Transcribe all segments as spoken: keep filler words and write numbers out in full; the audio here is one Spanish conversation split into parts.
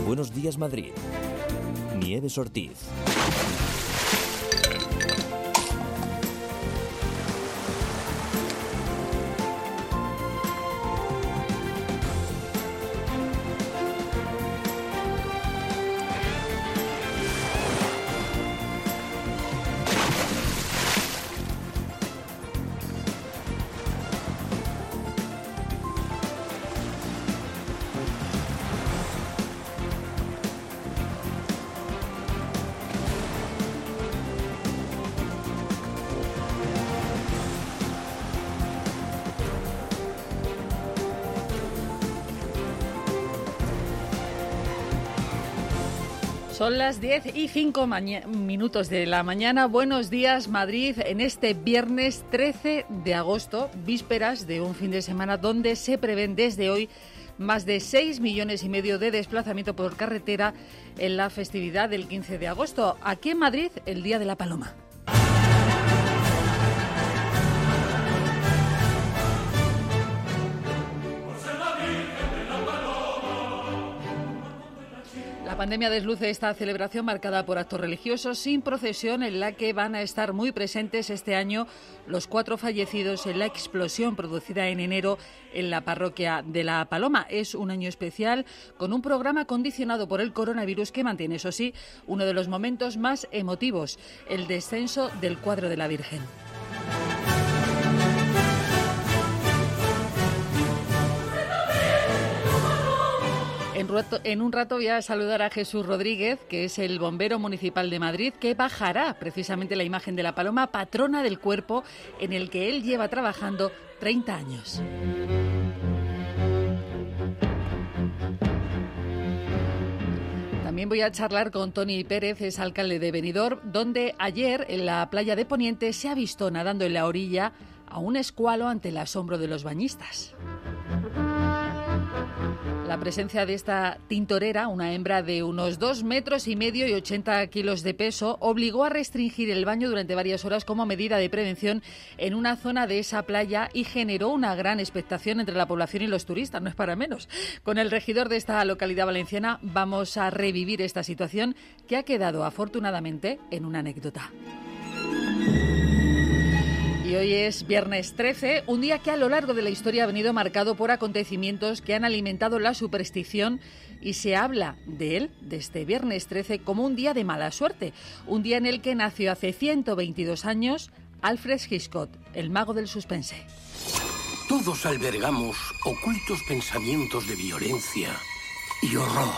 Buenos Días Madrid. Nieves Ortiz. Son las diez y cinco minutos de la mañana. Buenos días, Madrid, en este viernes trece de agosto, vísperas de un fin de semana donde se prevén desde hoy más de seis millones y medio de desplazamiento por carretera en la festividad del quince de agosto. Aquí en Madrid, el Día de la Paloma. La pandemia desluce esta celebración marcada por actos religiosos sin procesión, en la que van a estar muy presentes este año los cuatro fallecidos en la explosión producida en enero en la parroquia de La Paloma. Es un año especial con un programa condicionado por el coronavirus que mantiene, eso sí, uno de los momentos más emotivos, el descenso del cuadro de la Virgen. En un rato voy a saludar a Jesús Rodríguez, que es el bombero municipal de Madrid, que bajará precisamente la imagen de la Paloma, patrona del cuerpo, en el que él lleva trabajando treinta años. También voy a charlar con Toni Pérez, es alcalde de Benidorm, donde ayer en la playa de Poniente se ha visto nadando en la orilla a un escualo ante el asombro de los bañistas. La presencia de esta tintorera, una hembra de unos dos metros y medio y ochenta kilos de peso, obligó a restringir el baño durante varias horas como medida de prevención en una zona de esa playa y generó una gran expectación entre la población y los turistas, no es para menos. Con el regidor de esta localidad valenciana vamos a revivir esta situación que ha quedado afortunadamente en una anécdota. Y hoy es viernes trece, un día que a lo largo de la historia ha venido marcado por acontecimientos que han alimentado la superstición y se habla de él, de este viernes trece, como un día de mala suerte, un día en el que nació hace ciento veintidós años Alfred Hitchcock, el mago del suspense. Todos albergamos ocultos pensamientos de violencia y horror.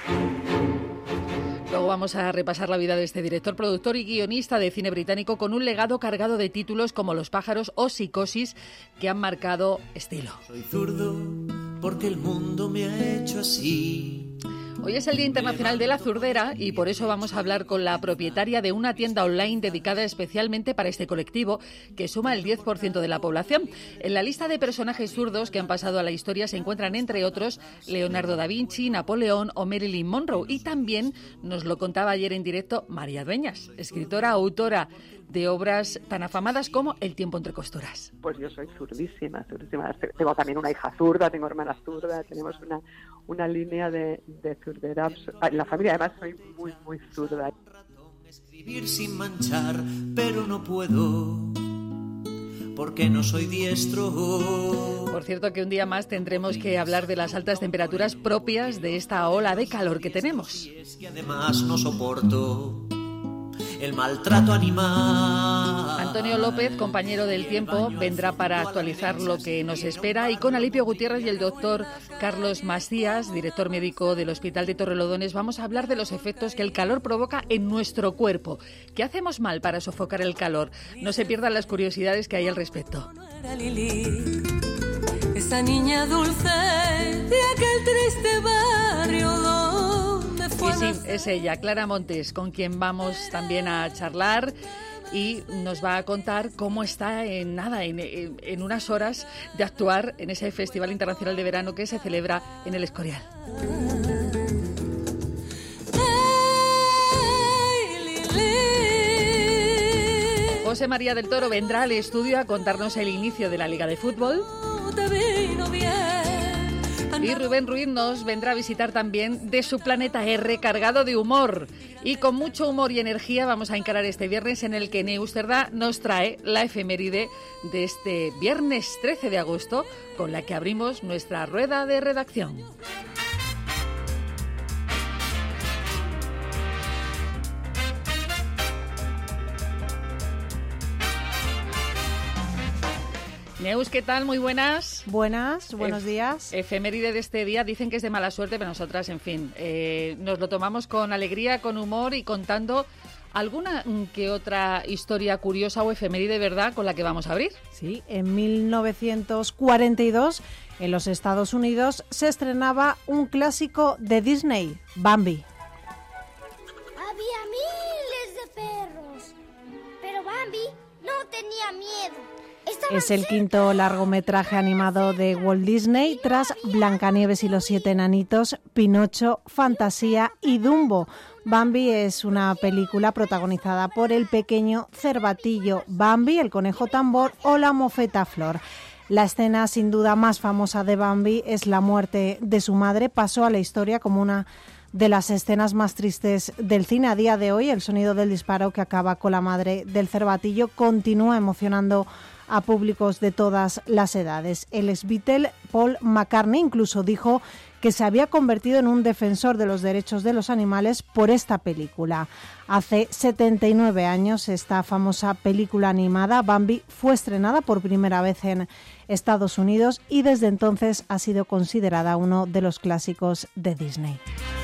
Luego vamos a repasar la vida de este director, productor y guionista de cine británico con un legado cargado de títulos como Los pájaros o Psicosis que han marcado estilo. Soy zurdo porque el mundo me ha hecho así. Hoy es el Día Internacional de la Zurdera y por eso vamos a hablar con la propietaria de una tienda online dedicada especialmente para este colectivo, que suma el diez por ciento de la población. En la lista de personajes zurdos que han pasado a la historia se encuentran, entre otros, Leonardo da Vinci, Napoleón o Marilyn Monroe. Y también nos lo contaba ayer en directo María Dueñas, escritora, autora de obras tan afamadas como El tiempo entre costuras. Pues yo soy zurdísima, zurdísima. Tengo también una hija zurda, tengo hermanas zurdas, tenemos una, una línea de, de zurdera. En la familia además soy muy, muy zurda. Escribir sin manchar, pero no puedo, porque no soy diestro. Por cierto, que un día más tendremos que hablar de las altas temperaturas propias de esta ola de calor que tenemos. Y es que además no soporto el maltrato animal. Antonio López, compañero del Tiempo, vendrá para actualizar lo que nos espera, y con Alipio Gutiérrez y el doctor Carlos Macías, director médico del Hospital de Torrelodones, vamos a hablar de los efectos que el calor provoca en nuestro cuerpo. ¿Qué hacemos mal para sofocar el calor? No se pierdan las curiosidades que hay al respecto. Esa niña dulce de aquel triste barrio. Y sí, es ella, Clara Montes, con quien vamos también a charlar y nos va a contar cómo está en nada, en, en, en unas horas de actuar en ese Festival Internacional de Verano que se celebra en El Escorial. José María del Toro vendrá al estudio a contarnos el inicio de la Liga de Fútbol. Y Rubén Ruiz nos vendrá a visitar también de su planeta R, cargado de humor. Y con mucho humor y energía vamos a encarar este viernes, en el que Neus Cerdá nos trae la efeméride de este viernes trece de agosto, con la que abrimos nuestra rueda de redacción. Neus, ¿qué tal? Muy buenas. Buenas, buenos Ef- días. Efeméride de este día, dicen que es de mala suerte, pero nosotras, en fin, eh, nos lo tomamos con alegría, con humor y contando alguna que otra historia curiosa o efeméride, ¿verdad?, con la que vamos a abrir. Sí, en mil novecientos cuarenta y dos, en los Estados Unidos, se estrenaba un clásico de Disney, Bambi. Había miles de perros, pero Bambi no tenía miedo. Estaban Es el cerca. quinto largometraje animado de Walt Disney, tras Blancanieves y los siete enanitos, Pinocho, Fantasía y Dumbo. Bambi es una película protagonizada por el pequeño cervatillo Bambi, el conejo tambor o la mofeta Flor. La escena sin duda más famosa de Bambi es la muerte de su madre. Pasó a la historia como una de las escenas más tristes del cine. A día de hoy, el sonido del disparo que acaba con la madre del cervatillo continúa emocionando a públicos de todas las edades. El ex-Beatle Paul McCartney incluso dijo que se había convertido en un defensor de los derechos de los animales por esta película. Hace setenta y nueve años, esta famosa película animada, Bambi, fue estrenada por primera vez en Estados Unidos y desde entonces ha sido considerada uno de los clásicos de Disney.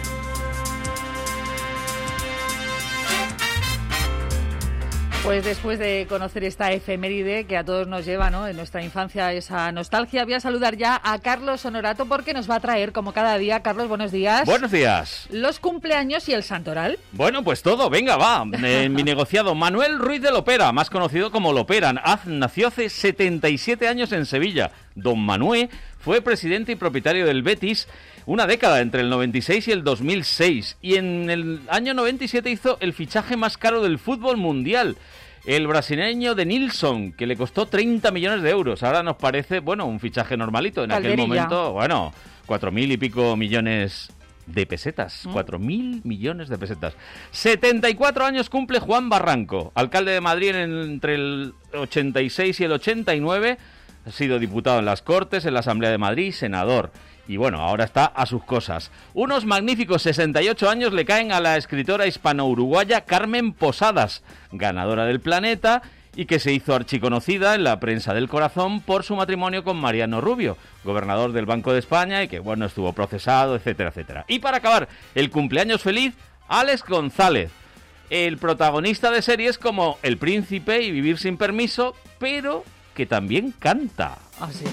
Pues después de conocer esta efeméride que a todos nos lleva, ¿no?, en nuestra infancia, esa nostalgia, voy a saludar ya a Carlos Honorato, porque nos va a traer, como cada día. Carlos, buenos días. Buenos días. Los cumpleaños y el santoral. Bueno, pues todo, venga, va. Eh, mi negociado Manuel Ruiz de Lopera, más conocido como Loperan, haz- nació hace setenta y siete años en Sevilla. Don Manuel fue presidente y propietario del Betis una década, entre el noventa y seis y el dos mil seis. Y en el año noventa y siete hizo el fichaje más caro del fútbol mundial, el brasileño de Nilsson, que le costó treinta millones de euros. Ahora nos parece, bueno, un fichaje normalito. En Calderilla. aquel momento, bueno, cuatro mil y pico millones de pesetas. Cuatro mil millones de pesetas. setenta y cuatro años cumple Juan Barranco, alcalde de Madrid en el- entre el ochenta y seis y el ochenta y nueve. Ha sido diputado en las Cortes, en la Asamblea de Madrid, senador. Y bueno, ahora está a sus cosas. Unos magníficos sesenta y ocho años le caen a la escritora hispano-uruguaya Carmen Posadas, ganadora del Planeta, y que se hizo archiconocida en la prensa del corazón por su matrimonio con Mariano Rubio, gobernador del Banco de España, y que, bueno, estuvo procesado, etcétera, etcétera. Y para acabar, el cumpleaños feliz, Alex González, el protagonista de series como El Príncipe y Vivir sin permiso, pero que también canta. ¿Ah, sí?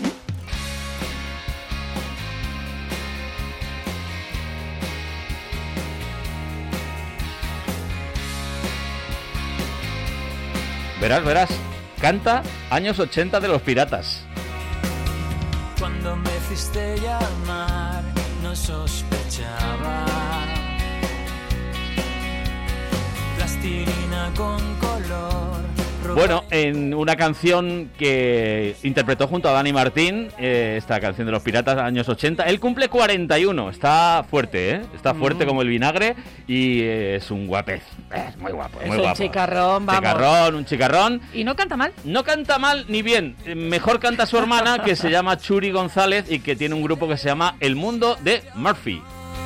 Verás, verás, canta años ochenta de Los Piratas. Cuando me hiciste llamar, no sospechaba. Plastilina con color. Bueno, en una canción que interpretó junto a Dani Martín, eh, esta canción de Los Piratas, años ochenta, él cumple cuarenta y uno, está fuerte, ¿eh? Está fuerte como el vinagre y eh, es un guapez, es muy guapo, Es muy un guapo. chicarrón, vamos. Chicarrón, un chicarrón. Y no canta mal. No canta mal ni bien, eh, mejor canta su hermana, que se llama Churi González y que tiene un grupo que se llama El Mundo de Murphy.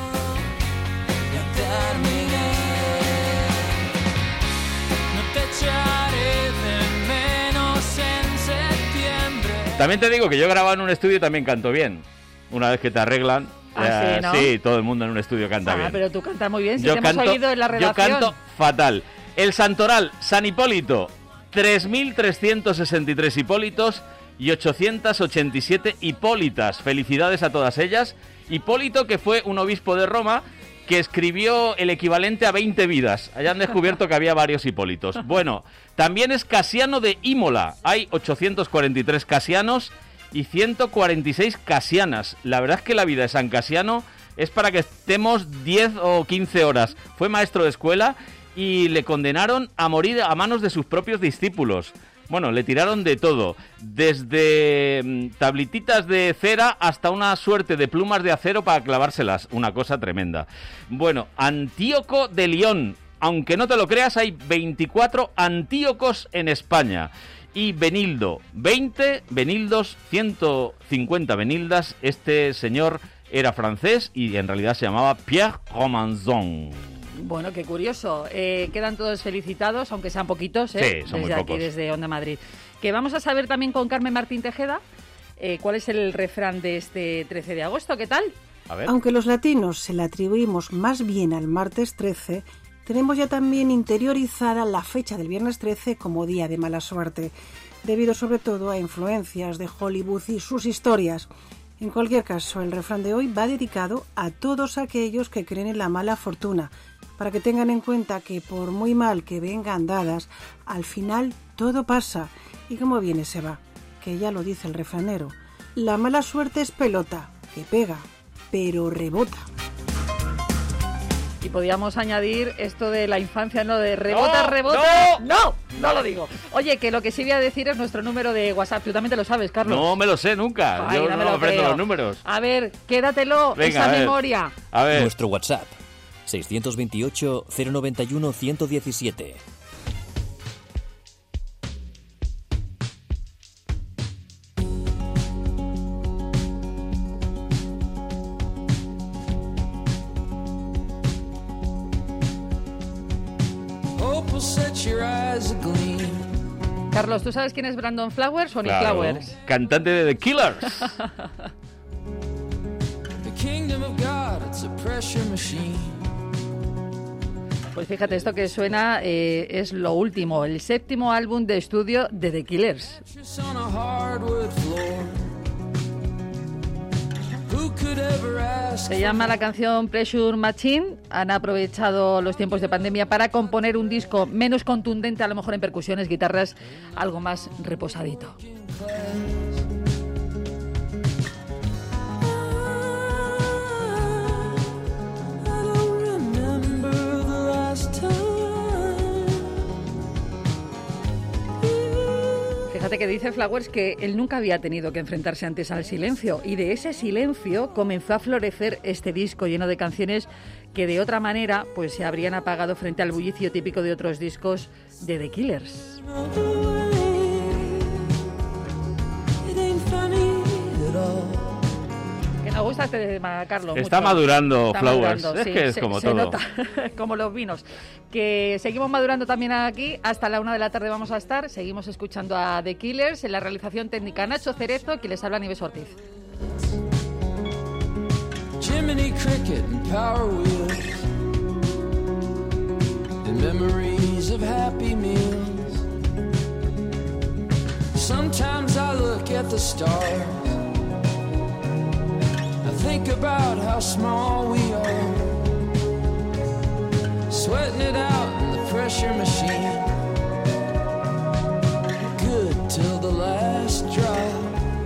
También te digo que yo grababa en un estudio y también canto bien. Una vez que te arreglan, Ah, eh, sí, ¿no? sí, todo el mundo en un estudio canta Ah, bien. pero tú cantas muy bien, si yo te canto, hemos oído en la yo redacción. canto fatal. El Santoral, San Hipólito, tres mil trescientos sesenta y tres Hipólitos y ochocientas ochenta y siete Hipólitas. Felicidades a todas ellas. Hipólito, que fue un obispo de Roma, que escribió el equivalente a veinte vidas. Allá han descubierto que había varios Hipólitos. Bueno, también es Casiano de Imola. Hay ochocientos cuarenta y tres casianos y ciento cuarenta y seis casianas. La verdad es que la vida de San Casiano es para que estemos diez o quince horas. Fue maestro de escuela y le condenaron a morir a manos de sus propios discípulos. Bueno, le tiraron de todo, desde mm, tablititas de cera hasta una suerte de plumas de acero para clavárselas, una cosa tremenda. Bueno, Antíoco de León, aunque no te lo creas, hay veinticuatro Antíocos en España. Y Benildo, veinte Benildos, ciento cincuenta Benildas. Este señor era francés y en realidad se llamaba Pierre Romanzon. Bueno, qué curioso. Eh, quedan todos felicitados, aunque sean poquitos, ¿eh? Sí, son desde muy aquí, pocos. desde Onda Madrid. Que vamos a saber también con Carmen Martín Tejeda eh, cuál es el refrán de este trece de agosto. ¿Qué tal? A ver. Aunque los latinos se la atribuimos más bien al martes trece, tenemos ya también interiorizada la fecha del viernes trece como día de mala suerte, debido sobre todo a influencias de Hollywood y sus historias. En cualquier caso, el refrán de hoy va dedicado a todos aquellos que creen en la mala fortuna, para que tengan en cuenta que por muy mal que vengan dadas, al final todo pasa y como viene se va, que ya lo dice el refranero. La mala suerte es pelota, que pega, pero rebota. Y podíamos añadir esto de la infancia, ¿no? De rebota, ¡No! rebota. ¡No! ¡No! No lo digo. Oye, que lo que sí voy a decir es nuestro número de WhatsApp. Tú también te lo sabes, Carlos. No me lo sé nunca. Ay, Yo no no me me lo aprendo creo. los números. A ver, quédatelo, Venga, esa a ver. memoria. A ver. Nuestro WhatsApp, seiscientos veintiocho, cero noventa y uno, ciento diecisiete. Carlos, ¿tú sabes quién es Brandon Flowers o Nick Claro, Flowers? cantante de The Killers. Pues fíjate, esto que suena eh, es lo último, el séptimo álbum de estudio de The Killers. Se llama la canción Pressure Machine. Han aprovechado los tiempos de pandemia para componer un disco menos contundente, a lo mejor en percusiones, guitarras, algo más reposadito. Fíjate que dice Flowers que él nunca había tenido que enfrentarse antes al silencio y de ese silencio comenzó a florecer este disco lleno de canciones que de otra manera pues se habrían apagado frente al bullicio típico de otros discos de The Killers. Que nos gusta este tema, Carlos. Está mucho. madurando Está Flowers. madurando, Es sí, que es se, como se todo. nota, como los vinos. Que seguimos madurando también aquí. Hasta la una de la tarde vamos a estar. Seguimos escuchando a The Killers. En la realización técnica Nacho Cerezo, que les habla Nieves Ortiz. Jiminy Cricket and Power Wheels and memories of happy meals. Sometimes I look at the stars. I think about how small we are, sweating it out in the pressure machine. Good till the last drop.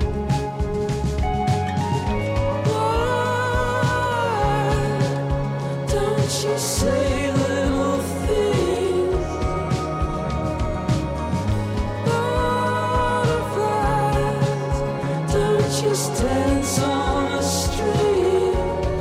You say little things, butterflies. Don't you dance on a string?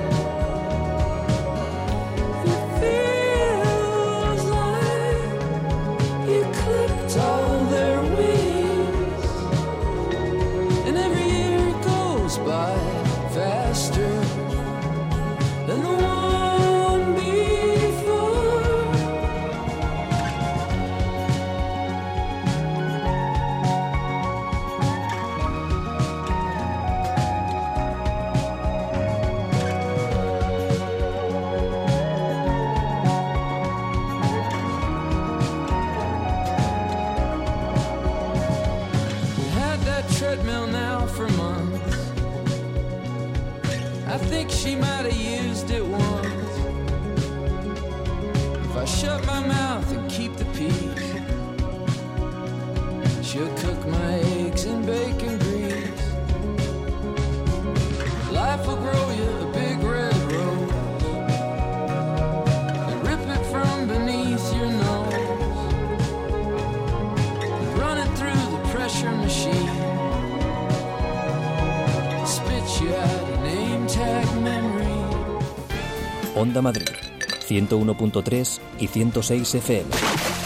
It feels like you clipped all their wings, and every year goes by faster than the one before. Onda Madrid, ciento uno punto tres y ciento seis F M.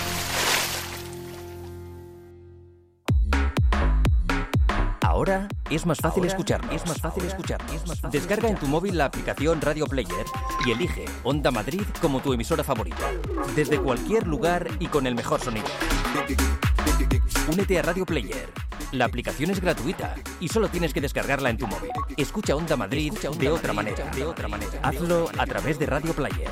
Ahora es más fácil escucharnos. Es más fácil escucharnos. Es más fácil Descarga escuchar. en tu móvil la aplicación Radio Player y elige Onda Madrid como tu emisora favorita. Desde cualquier lugar y con el mejor sonido. Únete a Radio Player. La aplicación es gratuita y solo tienes que descargarla en tu móvil. Escucha Onda Madrid, Escucha Onda de, otra Madrid manera. de otra manera. Hazlo a través de Radio Player.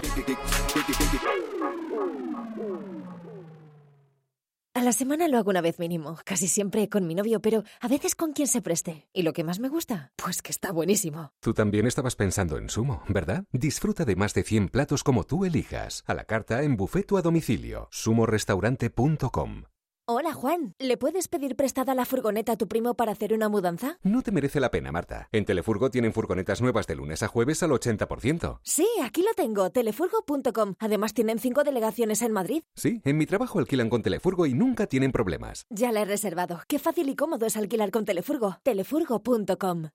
A la semana lo hago una vez mínimo, casi siempre con mi novio, pero a veces con quien se preste. ¿Y lo que más me gusta? Pues que está buenísimo. Tú también estabas pensando en Sumo, ¿verdad? Disfruta de más de cien platos como tú elijas. A la carta en buffet o a domicilio. sumo restaurante punto com. Hola, Juan. ¿Le puedes pedir prestada la furgoneta a tu primo para hacer una mudanza? No te merece la pena, Marta. En Telefurgo tienen furgonetas nuevas de lunes a jueves al ochenta por ciento. Sí, aquí lo tengo, telefurgo punto com. Además tienen cinco delegaciones en Madrid. Sí, en mi trabajo alquilan con Telefurgo y nunca tienen problemas. Ya la he reservado. Qué fácil y cómodo es alquilar con Telefurgo. telefurgo punto com.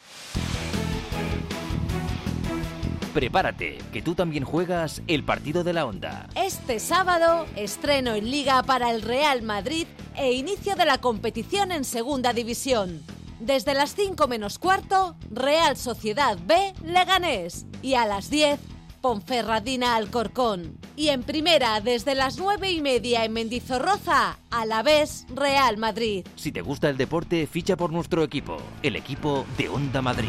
Prepárate, que tú también juegas el partido de la Onda. Este sábado, estreno en Liga para el Real Madrid e inicio de la competición en Segunda División. Desde las cinco menos cuarto, Real Sociedad B, Leganés. Y a las diez, Ponferradina Alcorcón. Y en Primera, desde las nueve y media en Mendizorroza, Alavés, Real Madrid. Si te gusta el deporte, ficha por nuestro equipo, el equipo de Onda Madrid.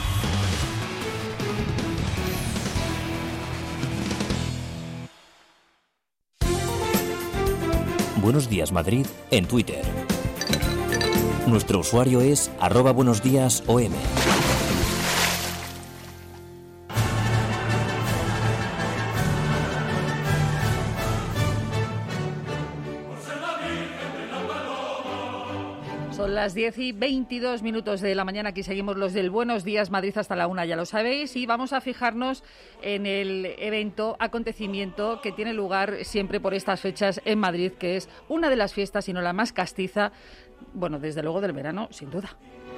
Buenos Días Madrid en Twitter. Nuestro usuario es arroba buenos días O M. Son las diez y veintidós minutos de la mañana. Aquí seguimos los del Buenos Días Madrid hasta la una, ya lo sabéis. Y vamos a fijarnos en el evento, acontecimiento que tiene lugar siempre por estas fechas en Madrid, que es una de las fiestas, si no la más castiza, bueno, desde luego del verano, sin duda.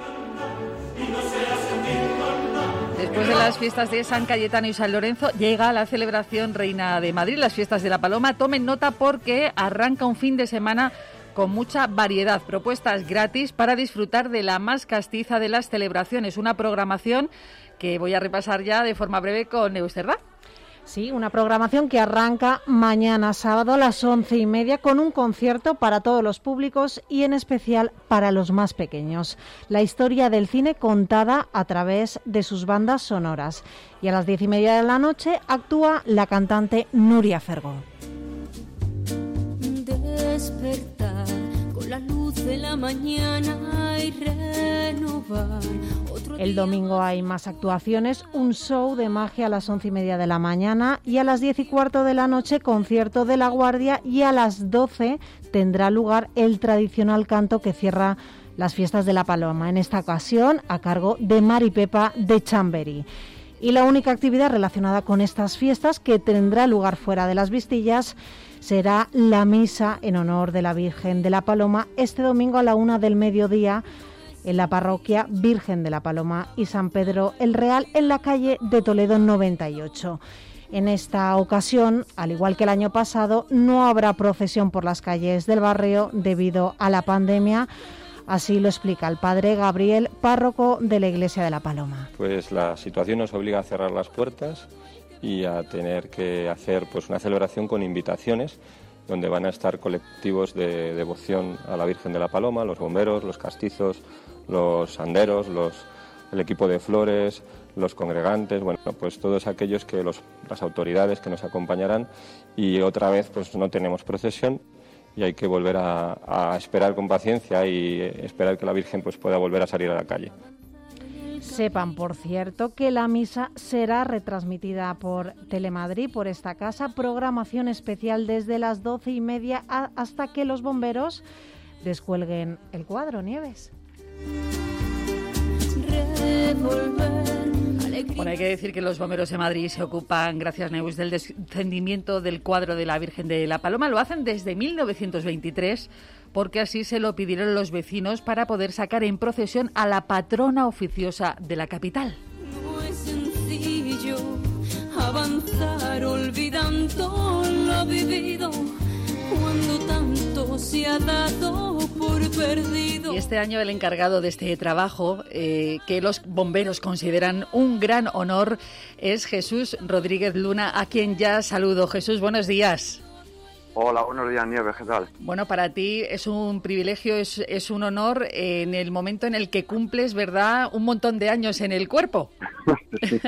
Después de las fiestas de San Cayetano y San Lorenzo, llega la celebración Reina de Madrid, las fiestas de la Paloma. Tomen nota porque arranca un fin de semana con mucha variedad, propuestas gratis para disfrutar de la más castiza de las celebraciones. Una programación que voy a repasar ya de forma breve con Neus Cerdá. Sí, una programación que arranca mañana sábado a las once y media con un concierto para todos los públicos y en especial para los más pequeños. La historia del cine contada a través de sus bandas sonoras. Y a las diez y media de la noche actúa la cantante Nuria Fergó. Despertar con la luz de la mañana y renovar. El domingo hay más actuaciones, un show de magia a las once y media de la mañana y a las diez y cuarto de la noche concierto de La Guardia y a las doce tendrá lugar el tradicional canto que cierra las fiestas de la Paloma, en esta ocasión a cargo de Mari Pepa de Chamberí. Y la única actividad relacionada con estas fiestas que tendrá lugar fuera de las Vistillas será la misa en honor de la Virgen de la Paloma este domingo a la una del mediodía en la parroquia Virgen de la Paloma y San Pedro el Real en la calle de Toledo noventa y ocho. En esta ocasión, al igual que el año pasado, no habrá procesión por las calles del barrio debido a la pandemia. Así lo explica el padre Gabriel, párroco de la Iglesia de la Paloma. Pues la situación nos obliga a cerrar las puertas y a tener que hacer pues una celebración con invitaciones donde van a estar colectivos de devoción a la Virgen de la Paloma, los bomberos, los castizos, los anderos, los, el equipo de flores, los congregantes, bueno, pues todos aquellos que los, las autoridades que nos acompañarán, y otra vez pues no tenemos procesión y hay que volver a, a esperar con paciencia y esperar que la Virgen pues pueda volver a salir a la calle. Sepan, por cierto, que la misa será retransmitida por Telemadrid, por esta casa, programación especial desde las doce y media a, hasta que los bomberos descuelguen el cuadro, Nieves. Bueno, hay que decir que los bomberos de Madrid se ocupan, gracias Neus, del descendimiento del cuadro de la Virgen de la Paloma. Lo hacen desde mil novecientos veintitrés, porque así se lo pidieron los vecinos para poder sacar en procesión a la patrona oficiosa de la capital. No es sencillo avanzar olvidando lo vivido, cuando tanto se ha dado por perdido. Y este año el encargado de este trabajo, eh, que los bomberos consideran un gran honor, es Jesús Rodríguez Luna, a quien ya saludo. Jesús, buenos días. Hola, buenos días, Nieves, ¿qué tal? Bueno, para ti es un privilegio, es, es un honor eh, en el momento en el que cumples, ¿verdad?, un montón de años en el cuerpo. Sí.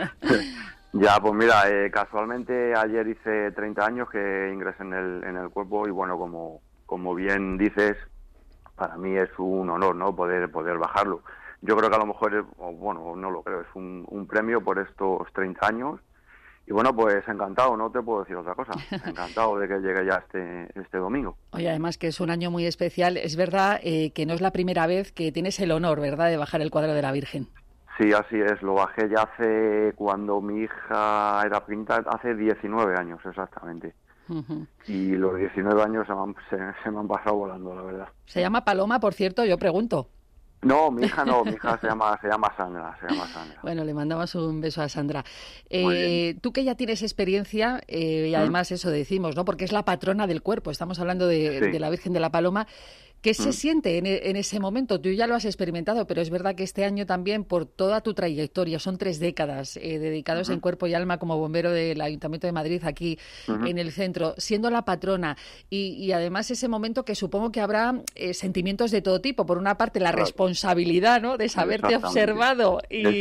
Ya, pues mira, eh, casualmente ayer hice treinta años que ingresé en el, en el cuerpo y bueno, como, como bien dices, para mí es un honor, ¿no?, poder, poder bajarlo. Yo creo que a lo mejor, es, o bueno, no lo creo, es un, un premio por estos treinta años. Y bueno, pues encantado, no te puedo decir otra cosa. Encantado de que llegue ya este, este domingo. Oye, además que es un año muy especial. Es verdad eh, que no es la primera vez que tienes el honor, ¿verdad?, de bajar el cuadro de la Virgen. Sí, así es. Lo bajé ya hace, cuando mi hija era pequeñita, hace diecinueve años exactamente. Uh-huh. Y los diecinueve años se me, han, se, se me han pasado volando, la verdad. ¿Se llama Paloma, por cierto? Yo pregunto. No, mi hija no, mi hija se llama se llama Sandra, se llama Sandra. Bueno, le mandamos un beso a Sandra. Eh, tú que ya tienes experiencia, eh, y además ¿Mm? eso decimos, ¿no?, porque es la patrona del cuerpo, estamos hablando de, sí. de la Virgen de la Paloma. ¿Qué se ¿Mm? siente en, en ese momento? Tú ya lo has experimentado, pero es verdad que este año también, por toda tu trayectoria, son tres décadas eh, dedicados uh-huh. en cuerpo y alma como bombero del Ayuntamiento de Madrid, aquí uh-huh. en el centro, siendo la patrona, y, y además ese momento que supongo que habrá eh, sentimientos de todo tipo. Por una parte, la claro. responsabilidad, ¿no?, de saberte observado y,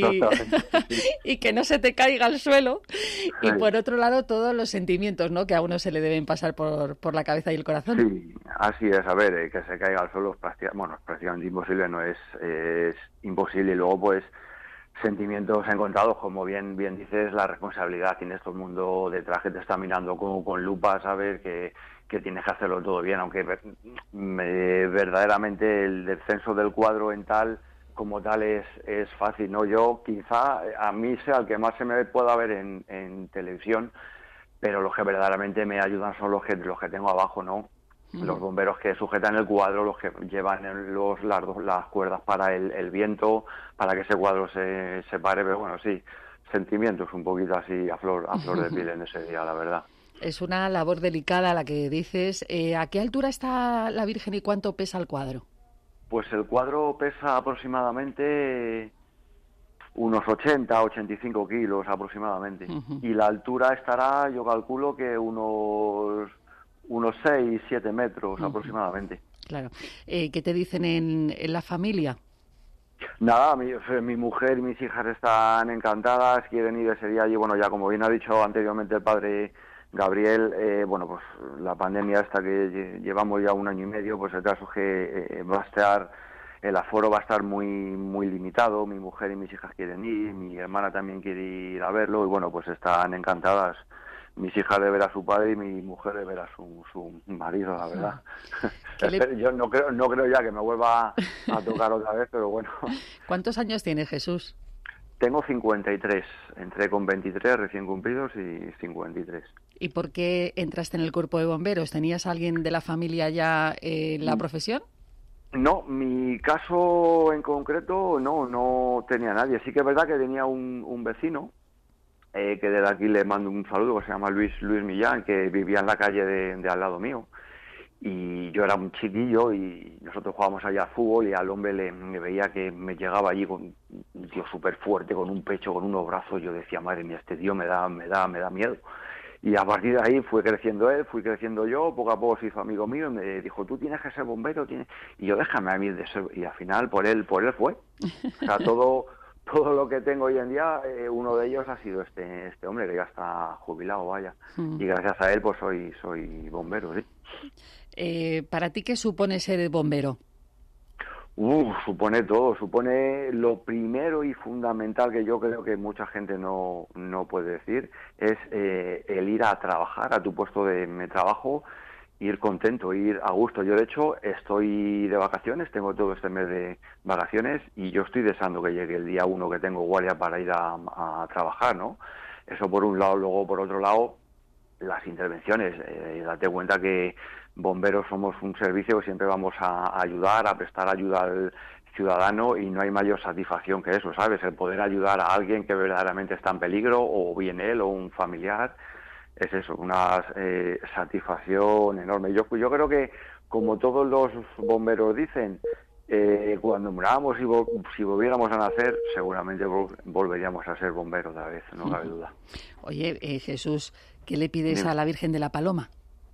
y que no se te caiga al suelo, sí. y por otro lado, todos los sentimientos, ¿no?, que a uno se le deben pasar por, por la cabeza y el corazón. Sí, así es. A ver, eh, que se caiga al suelo es prácticamente, bueno, es prácticamente imposible, no es, es imposible. Y luego, pues, sentimientos encontrados, como bien bien dices, la responsabilidad. Tienes todo el mundo detrás que te está mirando con, con lupa, saber que, que tienes que hacerlo todo bien, aunque me, verdaderamente el descenso del cuadro en tal, como tal, es, es fácil, ¿no? Yo, quizá, a mí sea el que más se me pueda ver en, en televisión, pero los que verdaderamente me ayudan son los que, los que tengo abajo, ¿no? Los bomberos que sujetan el cuadro, los que llevan los, las, las cuerdas para el, el viento, para que ese cuadro se, se pare. Pero bueno, sí, sentimientos un poquito así a flor, a flor de piel en ese día, la verdad. Es una labor delicada la que dices. Eh, ¿A qué altura está la Virgen y cuánto pesa el cuadro? Pues el cuadro pesa aproximadamente unos ochenta, ochenta y cinco kilos aproximadamente. Uh-huh. Y la altura estará, yo calculo que unos... unos seis, siete metros uh-huh. aproximadamente. Claro. Eh, ¿Qué te dicen en, en la familia? Nada, mi, mi mujer y mis hijas están encantadas, quieren ir ese día allí. Bueno, ya como bien ha dicho anteriormente el padre Gabriel, eh, bueno, pues la pandemia esta que llevamos ya un año y medio, pues el caso es que eh, va a estar, el aforo va a estar muy muy limitado. Mi mujer y mis hijas quieren ir, mi hermana también quiere ir a verlo y bueno, pues están encantadas. Mis hijas de ver a su padre y mi mujer de ver a su, su marido, la verdad. Le... Yo no creo, no creo ya que me vuelva a tocar otra vez, pero bueno. ¿Cuántos años tienes, Jesús? Tengo cincuenta y tres. Entré con veintitrés recién cumplidos y cincuenta y tres. ¿Y por qué entraste en el cuerpo de bomberos? ¿Tenías a alguien de la familia ya en la profesión? No, mi caso en concreto no, no tenía nadie. Sí que es verdad que tenía un, un vecino, Eh, que desde aquí le mando un saludo, que se llama Luis Luis Millán, que vivía en la calle de, de al lado mío. Y yo era un chiquillo y nosotros jugábamos allá al fútbol y al hombre le, me veía que me llegaba allí con un tío súper fuerte, con un pecho, con unos brazos. Yo decía, madre mía, este tío me da, me da, me da miedo. Y a partir de ahí fue creciendo él, fui creciendo yo, poco a poco se hizo amigo mío y me dijo, tú tienes que ser bombero, tienes... Y yo, déjame a mí de ser... Y al final por él, por él fue. O sea, todo... Todo lo que tengo hoy en día, eh, uno de ellos ha sido este este hombre que ya está jubilado, vaya. Mm. Y gracias a él, pues soy soy bombero, sí. Eh, ¿Para ti qué supone ser bombero? Uh, supone todo. Supone lo primero y fundamental que yo creo que mucha gente no, no puede decir, es eh, el ir a trabajar a tu puesto de, de trabajo, ir contento, ir a gusto. Yo, de hecho, estoy de vacaciones, tengo todo este mes de vacaciones y yo estoy deseando que llegue el día uno que tengo guardia para ir a, a trabajar, ¿no? Eso por un lado. Luego, por otro lado, las intervenciones. Eh, date cuenta que bomberos somos un servicio que siempre vamos a ayudar, a prestar ayuda al ciudadano, y no hay mayor satisfacción que eso, ¿sabes? El poder ayudar a alguien que verdaderamente está en peligro, o bien él o un familiar, es eso, una eh, satisfacción enorme. Yo, yo creo que, como todos los bomberos dicen, eh, cuando muramos y vol si volviéramos a nacer, seguramente vol volveríamos a ser bomberos otra vez, no cabe duda. Oye, eh, Jesús, ¿qué le pides Dime. a la Virgen de la Paloma?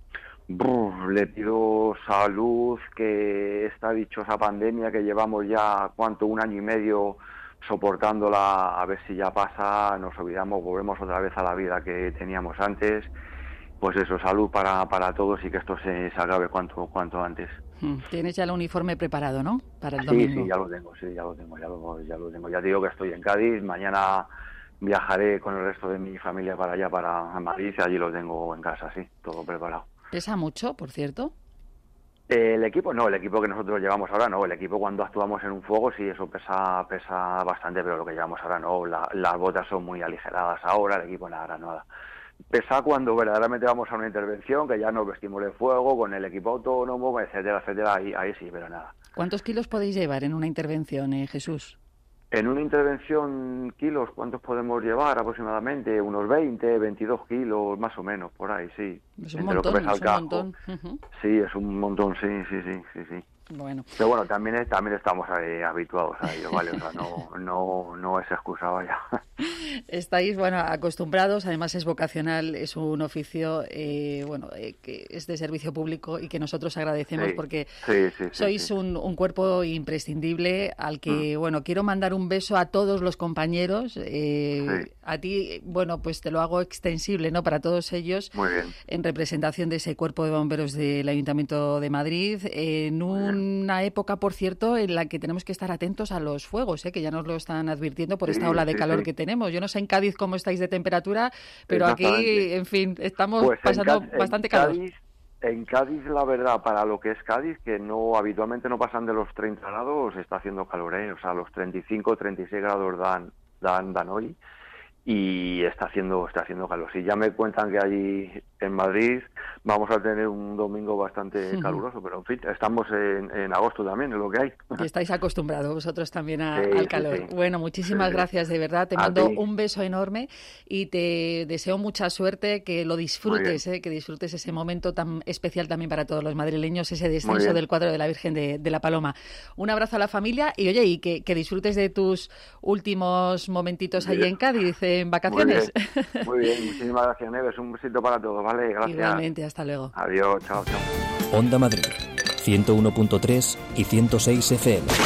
Brr, le pido salud, que esta dichosa pandemia que llevamos ya, ¿cuánto? Un año y medio soportándola, a ver si ya pasa, nos olvidamos, volvemos otra vez a la vida que teníamos antes. Pues eso, salud para, para todos, y que esto se, se acabe cuanto, cuanto antes. Tienes ya el uniforme preparado, ¿no? Para el Sí, domingo. sí, ya lo tengo, sí, ya lo tengo, ya lo, ya lo tengo. Ya te digo que estoy en Cádiz, mañana viajaré con el resto de mi familia para allá, para Madrid, y allí lo tengo en casa, sí, todo preparado. ¿Pesa mucho, por cierto? Eh, el equipo, no, el equipo que nosotros llevamos ahora no, el equipo cuando actuamos en un fuego sí, eso pesa pesa bastante, pero lo que llevamos ahora no, la, las botas son muy aligeradas ahora, el equipo nada, nada. Pesa cuando verdaderamente vamos a una intervención, que ya nos vestimos de fuego, con el equipo autónomo, etcétera, etcétera, ahí, ahí sí, pero nada. ¿Cuántos kilos podéis llevar en una intervención, eh, Jesús? En una intervención, kilos, ¿cuántos podemos llevar aproximadamente? Unos veinte, veintidós kilos, más o menos, por ahí, sí. Es un montón, es un montón. Uh-huh. Sí, es un montón, sí, sí, sí, sí, sí. Bueno. Pero bueno, también es, también estamos eh, habituados a ello, ¿vale? O sea, no, no, no es excusa, vaya. Estáis, bueno, acostumbrados, además es vocacional, es un oficio, eh, bueno, eh, que es de servicio público y que nosotros agradecemos, sí, porque sí, sí, sí, sois sí. Un, un cuerpo imprescindible al que, mm. bueno, quiero mandar un beso a todos los compañeros. Eh, sí. A ti, bueno, pues te lo hago extensible, ¿no? Para todos ellos. Muy bien. En representación de ese cuerpo de bomberos del Ayuntamiento de Madrid, en una época, por cierto, en la que tenemos que estar atentos a los fuegos, ¿eh? Que ya nos lo están advirtiendo por sí, esta ola de sí, calor sí. que tenemos. Yo no sé en Cádiz cómo estáis de temperatura, pero aquí, en fin, estamos pues pasando Cádiz, bastante en calor. Cádiz, en Cádiz, la verdad, para lo que es Cádiz, que no habitualmente no pasan de los treinta grados, está haciendo calor, ¿eh? O sea, los treinta y cinco, treinta y seis grados dan, dan, dan hoy. Y está haciendo está haciendo calor. Si ya me cuentan que allí en Madrid vamos a tener un domingo bastante caluroso, pero en fin, estamos en, en agosto también, es lo que hay. Y estáis acostumbrados vosotros también a, sí, al calor. Sí, sí. Bueno, muchísimas sí, gracias, de verdad. Te mando un beso enorme y te deseo mucha suerte, que lo disfrutes, eh, que disfrutes ese momento tan especial también para todos los madrileños, ese descenso del cuadro de la Virgen de, de la Paloma. Un abrazo a la familia y, oye, y que, que disfrutes de tus últimos momentitos allí en Cádiz, en vacaciones. Muy bien, muy bien. Muchísimas gracias, Neves. Un besito para todos, ¿vale? Gracias. Igualmente, hasta luego. Adiós, chao, chao. Onda Madrid, ciento uno punto tres y ciento seis F M.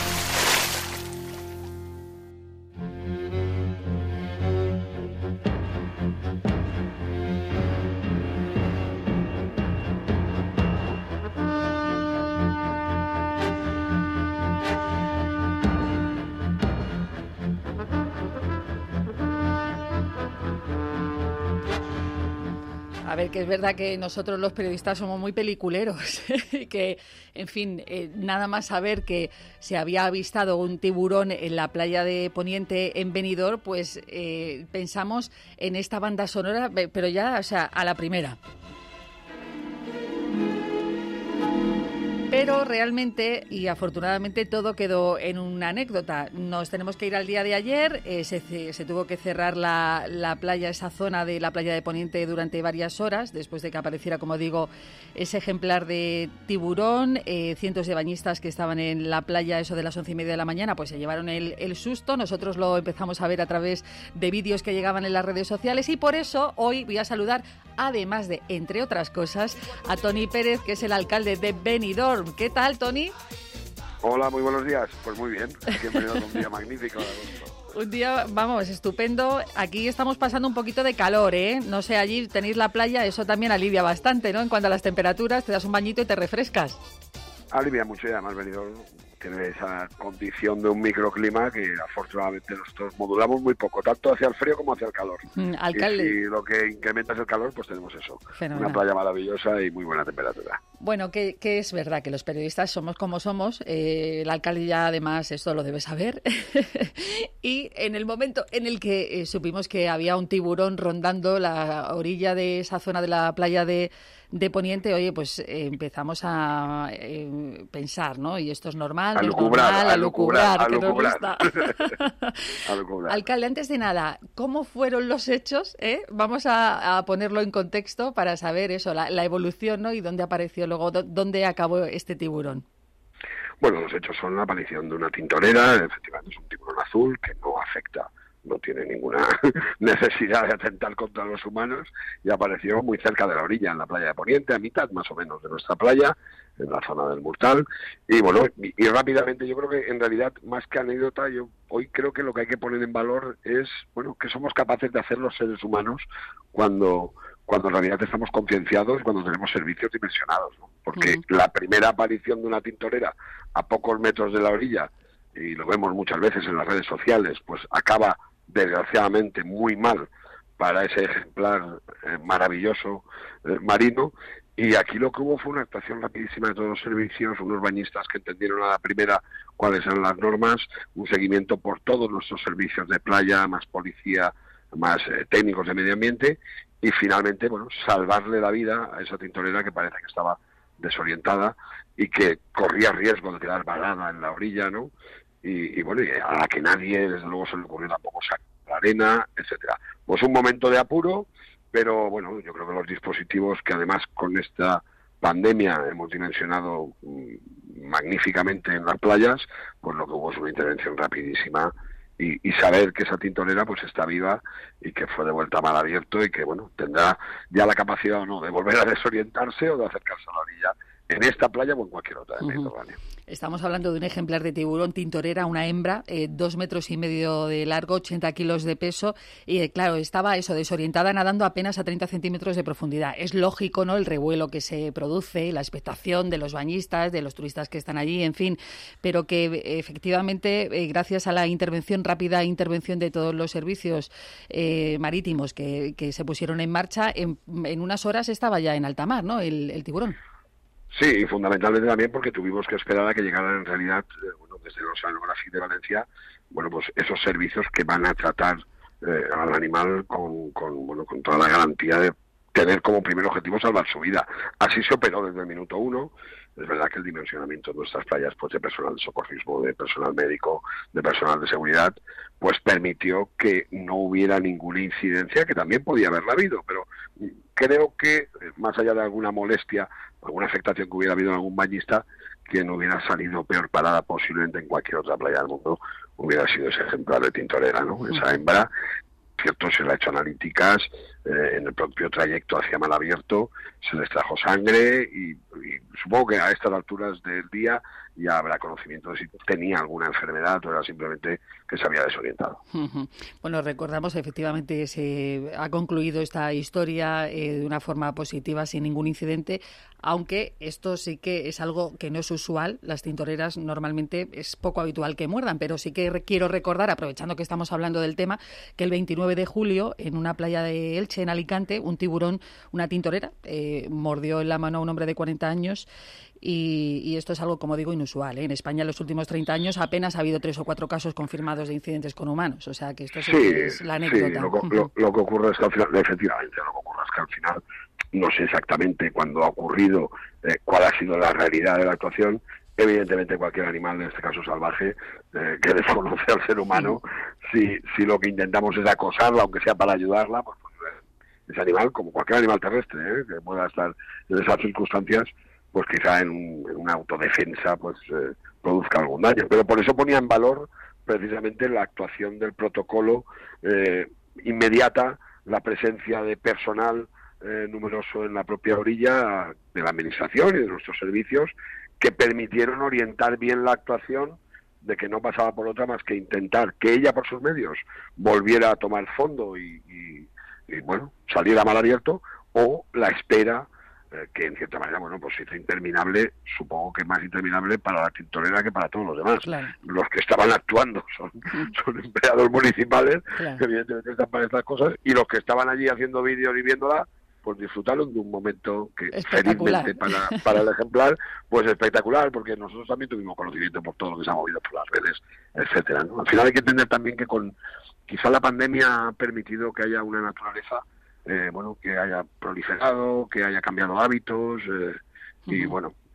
A ver, que es verdad que nosotros los periodistas somos muy peliculeros, que, en fin, eh, nada más saber que se había avistado un tiburón en la playa de Poniente en Benidorm, pues eh, pensamos en esta banda sonora, pero ya, o sea, a la primera. Pero realmente y afortunadamente todo quedó en una anécdota. Nos tenemos que ir al día de ayer, eh, se, se tuvo que cerrar la, la playa, esa zona de la playa de Poniente durante varias horas, después de que apareciera, como digo, ese ejemplar de tiburón. Eh, cientos de bañistas que estaban en la playa, eso de las once y media de la mañana, pues se llevaron el, el susto. Nosotros lo empezamos a ver a través de vídeos que llegaban en las redes sociales y por eso hoy voy a saludar, además de, entre otras cosas, a Toni Pérez, que es el alcalde de Benidorm. ¿Qué tal, Toni? Hola, muy buenos días. Pues muy bien, aquí en Benidorm un día magnífico de agosto. Un día, vamos, estupendo. Aquí estamos pasando un poquito de calor, ¿eh? No sé, allí tenéis la playa, eso también alivia bastante, ¿no? En cuanto a las temperaturas, te das un bañito y te refrescas. Alivia mucho y además Benidorm tiene esa condición de un microclima que afortunadamente nosotros modulamos muy poco, tanto hacia el frío como hacia el calor. Mm, alcalde. Y si lo que incrementa es el calor, pues tenemos eso. Fenomenal. Una playa maravillosa y muy buena temperatura. Bueno, que, que es verdad que los periodistas somos como somos. Eh, el alcalde ya además esto lo debe saber. Y en el momento en el que eh, supimos que había un tiburón rondando la orilla de esa zona de la playa de de Poniente, oye, pues eh, empezamos a eh, pensar, ¿no? Y esto es normal, normal, a no lucubrar, normal, a a lucubrar, lucubrar, a que nos lucubrar. gusta. A lucubrar. Alcalde, antes de nada, ¿cómo fueron los hechos? ¿Eh? Vamos a, a ponerlo en contexto para saber eso, la, la evolución, ¿no? Y dónde apareció luego, dónde acabó este tiburón. Bueno, los hechos son la aparición de una tintorera, efectivamente es un tiburón azul que no afecta, no tiene ninguna necesidad de atentar contra los humanos y apareció muy cerca de la orilla, en la playa de Poniente, a mitad más o menos de nuestra playa, en la zona del Murtal. Y bueno, y, y rápidamente yo creo que en realidad, más que anécdota, yo hoy creo que lo que hay que poner en valor es, bueno, que somos capaces de hacer los seres humanos cuando... cuando en realidad estamos concienciados y cuando tenemos servicios dimensionados, ¿no? Porque uh-huh. la primera aparición de una tintorera a pocos metros de la orilla, y lo vemos muchas veces en las redes sociales, pues acaba desgraciadamente muy mal para ese ejemplar eh, maravilloso eh, marino, y aquí lo que hubo fue una actuación rapidísima de todos los servicios, unos bañistas que entendieron a la primera cuáles eran las normas, un seguimiento por todos nuestros servicios de playa, más policía, más eh, técnicos de medio ambiente, y finalmente, bueno, salvarle la vida a esa tintorera que parece que estaba desorientada y que corría riesgo de quedar varada en la orilla, ¿no? Y, y bueno, y a la que nadie, desde luego, se le ocurrió tampoco sacar la arena, etcétera. Pues un momento de apuro, pero bueno, yo creo que los dispositivos que además con esta pandemia hemos dimensionado mmm, magníficamente en las playas, pues lo que hubo es una intervención rapidísima. Y, y saber que esa tintorera pues está viva y que fue de vuelta a mar abierto y que bueno tendrá ya la capacidad o no de volver a desorientarse o de acercarse a la orilla en esta playa o en cualquier otra del Mediterráneo. Uh-huh. Estamos hablando de un ejemplar de tiburón tintorera, una hembra, eh, dos metros y medio de largo, ochenta kilos de peso, y eh, claro, estaba eso, desorientada, nadando apenas a treinta centímetros de profundidad. Es lógico, ¿no?, el revuelo que se produce, la expectación de los bañistas, de los turistas que están allí, en fin, pero que eh, efectivamente, eh, gracias a la intervención, rápida intervención de todos los servicios eh, marítimos que, que se pusieron en marcha, en, en unas horas estaba ya en alta mar, ¿no?, el, el tiburón. Sí, y fundamentalmente también porque tuvimos que esperar a que llegaran en realidad, eh, bueno, desde los Oceanographic de Valencia, bueno, pues esos servicios que van a tratar eh, al animal con, con, bueno, con toda la garantía de tener como primer objetivo salvar su vida. Así se operó desde el minuto uno. Es verdad que el dimensionamiento de nuestras playas, pues de personal de socorrismo, de personal médico, de personal de seguridad, pues permitió que no hubiera ninguna incidencia, que también podía haberla habido, pero creo que, más allá de alguna molestia, alguna afectación que hubiera habido en algún bañista, quien hubiera salido peor parada posiblemente en cualquier otra playa del mundo, hubiera sido ese ejemplar de tintorera, ¿no? Esa hembra, cierto, se le ha hecho analíticas, eh, en el propio trayecto hacia mar abierto, se le extrajo sangre y, y supongo que a estas alturas del día ya habrá conocimiento de si tenía alguna enfermedad o era simplemente que se había desorientado. Uh-huh. Bueno, recordamos, efectivamente, se ha concluido esta historia eh, de una forma positiva, sin ningún incidente, aunque esto sí que es algo que no es usual. Las tintoreras normalmente es poco habitual que muerdan, pero sí que quiero recordar, aprovechando que estamos hablando del tema, que el veintinueve de julio, en una playa de Elche, en Alicante, un tiburón, una tintorera, eh, mordió en la mano a un hombre de cuarenta años. Y, y esto es algo, como digo, inusual, ¿eh? En España en los últimos treinta años apenas ha habido tres o cuatro casos confirmados de incidentes con humanos, o sea que esto sí, es la anécdota. Sí, lo, lo, lo que ocurre es que al final, efectivamente, lo que ocurre es que al final no sé exactamente cuándo ha ocurrido, eh, cuál ha sido la realidad de la actuación. Evidentemente cualquier animal, en este caso salvaje, eh, que desconoce al ser humano, sí. si, si lo que intentamos es acosarla, aunque sea para ayudarla, pues, pues ese animal, como cualquier animal terrestre, ¿eh? que pueda estar en esas circunstancias, pues quizá en, un, en una autodefensa pues eh, produzca algún daño. Pero por eso ponía en valor precisamente la actuación del protocolo eh, inmediata, la presencia de personal eh, numeroso en la propia orilla de la administración y de nuestros servicios, que permitieron orientar bien la actuación, de que no pasaba por otra más que intentar que ella por sus medios volviera a tomar fondo y, y, y bueno, saliera a mar abierto, o la espera, que en cierta manera, bueno, pues hizo interminable, supongo que más interminable para la tintorera que para todos los demás. Claro. Los que estaban actuando son, son empleados municipales, claro, que evidentemente están para estas cosas, y los que estaban allí haciendo vídeos y viéndola, pues disfrutaron de un momento que felizmente para, para el ejemplar, pues espectacular, porque nosotros también tuvimos conocimiento por todo lo que se ha movido por las redes, etcétera, ¿no? Al final hay que entender también que con quizá la pandemia ha permitido que haya una naturaleza Eh, bueno, que haya proliferado, que haya cambiado hábitos, eh, y uh-huh. bueno,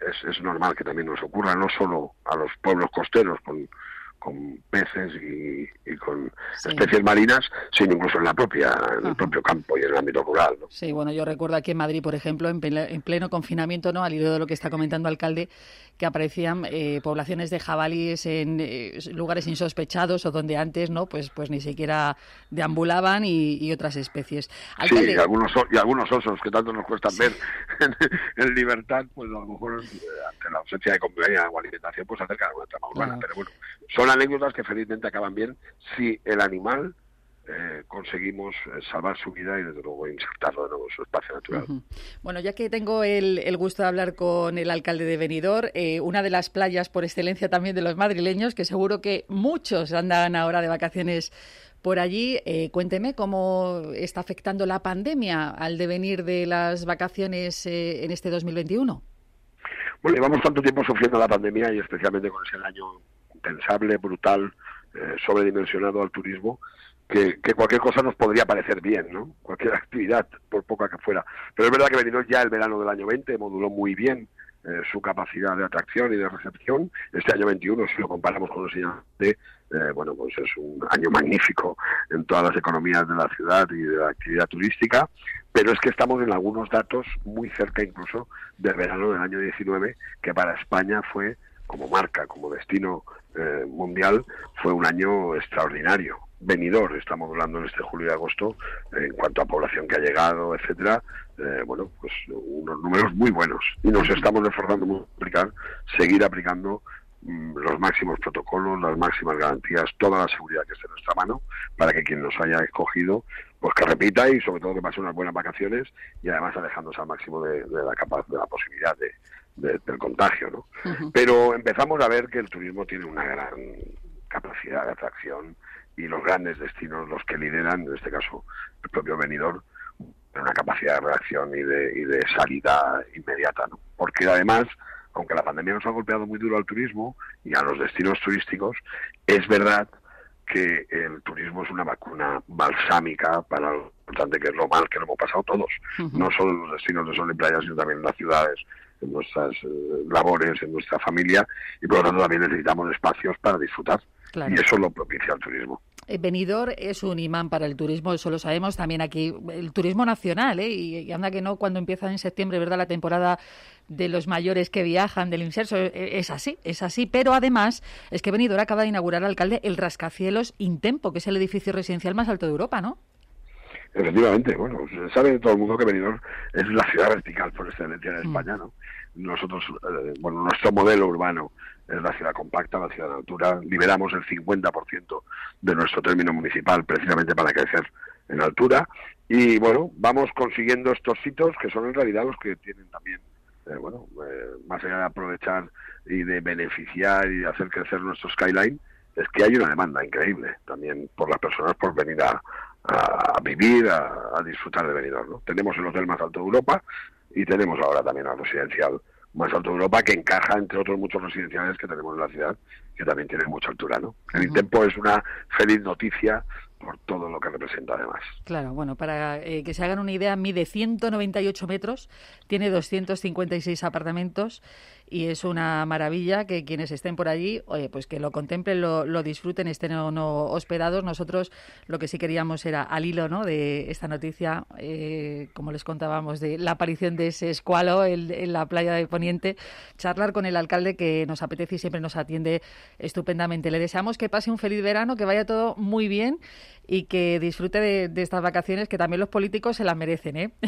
es, es normal que también nos ocurra, no solo a los pueblos costeros con, con peces y, y con sí. especies marinas, sino incluso en la propia, en el Ajá. propio campo y en el ámbito rural, ¿no? Sí, bueno, yo recuerdo aquí en Madrid, por ejemplo, en pleno, en pleno confinamiento, ¿no? Al hilo de lo que está comentando el alcalde, que aparecían eh, poblaciones de jabalíes en eh, lugares insospechados o donde antes, ¿no? Pues, pues ni siquiera deambulaban y, y otras especies. Alcalde... Sí, y algunos, y algunos osos que tanto nos cuestan sí. ver en, en libertad, pues a lo mejor eh, ante la ausencia de convivencia o alimentación, pues acercan a una trama urbana. Claro. Pero bueno, son anécdotas que felizmente acaban bien si el animal eh, conseguimos eh, salvar su vida y desde luego insertarlo de nuevo en su espacio natural. Uh-huh. Bueno, ya que tengo el, el gusto de hablar con el alcalde de Benidorm, eh, una de las playas por excelencia también de los madrileños, que seguro que muchos andan ahora de vacaciones por allí, eh, cuénteme cómo está afectando la pandemia al devenir de las vacaciones eh, en este dos mil veintiuno. Bueno, llevamos tanto tiempo sufriendo la pandemia y especialmente con ese año impensable, brutal, eh, sobredimensionado al turismo, que, que cualquier cosa nos podría parecer bien, ¿no? Cualquier actividad, por poca que fuera. Pero es verdad que Benidorm ya el verano del año veinte moduló muy bien eh, su capacidad de atracción y de recepción. Este año veintiuno, si lo comparamos con los años de, eh, bueno, pues es un año magnífico en todas las economías de la ciudad y de la actividad turística, pero es que estamos en algunos datos muy cerca incluso del verano del año diecinueve, que para España fue, como marca, como destino eh, mundial, fue un año extraordinario. Benidorm está modulando en este julio y agosto eh, en cuanto a población que ha llegado, etcétera, eh, bueno, pues unos números muy buenos y nos estamos esforzando mucho en aplicar, seguir aplicando mm, los máximos protocolos, las máximas garantías, toda la seguridad que esté en nuestra mano para que quien nos haya escogido pues que repita y sobre todo que pase unas buenas vacaciones y además alejándose al máximo de, de la capa, de la posibilidad de, de, del contagio, ¿no? Uh-huh. Pero empezamos a ver que el turismo tiene una gran capacidad de atracción y los grandes destinos, los que lideran, en este caso el propio Benidorm, una capacidad de reacción y de, y de salida inmediata, ¿no? Porque además, aunque la pandemia nos ha golpeado muy duro al turismo y a los destinos turísticos, es verdad que el turismo es una vacuna balsámica para lo importante que es lo mal que lo hemos pasado todos, uh-huh. no solo en los destinos de sol y playa, sino también en las ciudades, en nuestras eh, labores, en nuestra familia, y por lo tanto también necesitamos espacios para disfrutar. Claro. Y eso lo propicia el turismo. Benidorm es un imán para el turismo, eso lo sabemos también aquí, el turismo nacional, ¿eh? y, y anda que no, cuando empieza en septiembre, ¿verdad?, la temporada de los mayores que viajan, del inserso, es así, es así, pero además es que Benidorm acaba de inaugurar, alcalde, el rascacielos Intempo, que es el edificio residencial más alto de Europa, ¿no? Efectivamente, bueno, sabe todo el mundo que Benidorm es la ciudad vertical por excelencia en España, ¿no? Nosotros, eh, bueno, nuestro modelo urbano es la ciudad compacta, la ciudad de altura. Liberamos el cincuenta por ciento de nuestro término municipal precisamente para crecer en altura. Y bueno, vamos consiguiendo estos hitos que son en realidad los que tienen también, eh, bueno, eh, más allá de aprovechar y de beneficiar y de hacer crecer nuestro skyline, es que hay una demanda increíble también por las personas por venir a, a, a vivir, a, a disfrutar de Benidorm, ¿no? Tenemos el hotel más alto de Europa y tenemos ahora también el residencial más alto de Europa, que encaja entre otros muchos residenciales que tenemos en la ciudad, que también tienen mucha altura, ¿no? El uh-huh. Intempo es una feliz noticia por todo lo que representa además. Claro, bueno, para eh, que se hagan una idea, mide ciento noventa y ocho metros, tiene doscientos cincuenta y seis apartamentos y es una maravilla que quienes estén por allí, oye, pues que lo contemplen, lo, lo disfruten, estén o no hospedados. Nosotros lo que sí queríamos era, al hilo, ¿no?, de esta noticia, eh, como les contábamos, de la aparición de ese escualo en, en la playa de Poniente, charlar con el alcalde, que nos apetece y siempre nos atiende estupendamente. Le deseamos que pase un feliz verano, que vaya todo muy bien y que disfrute de, de estas vacaciones, que también los políticos se las merecen, ¿eh?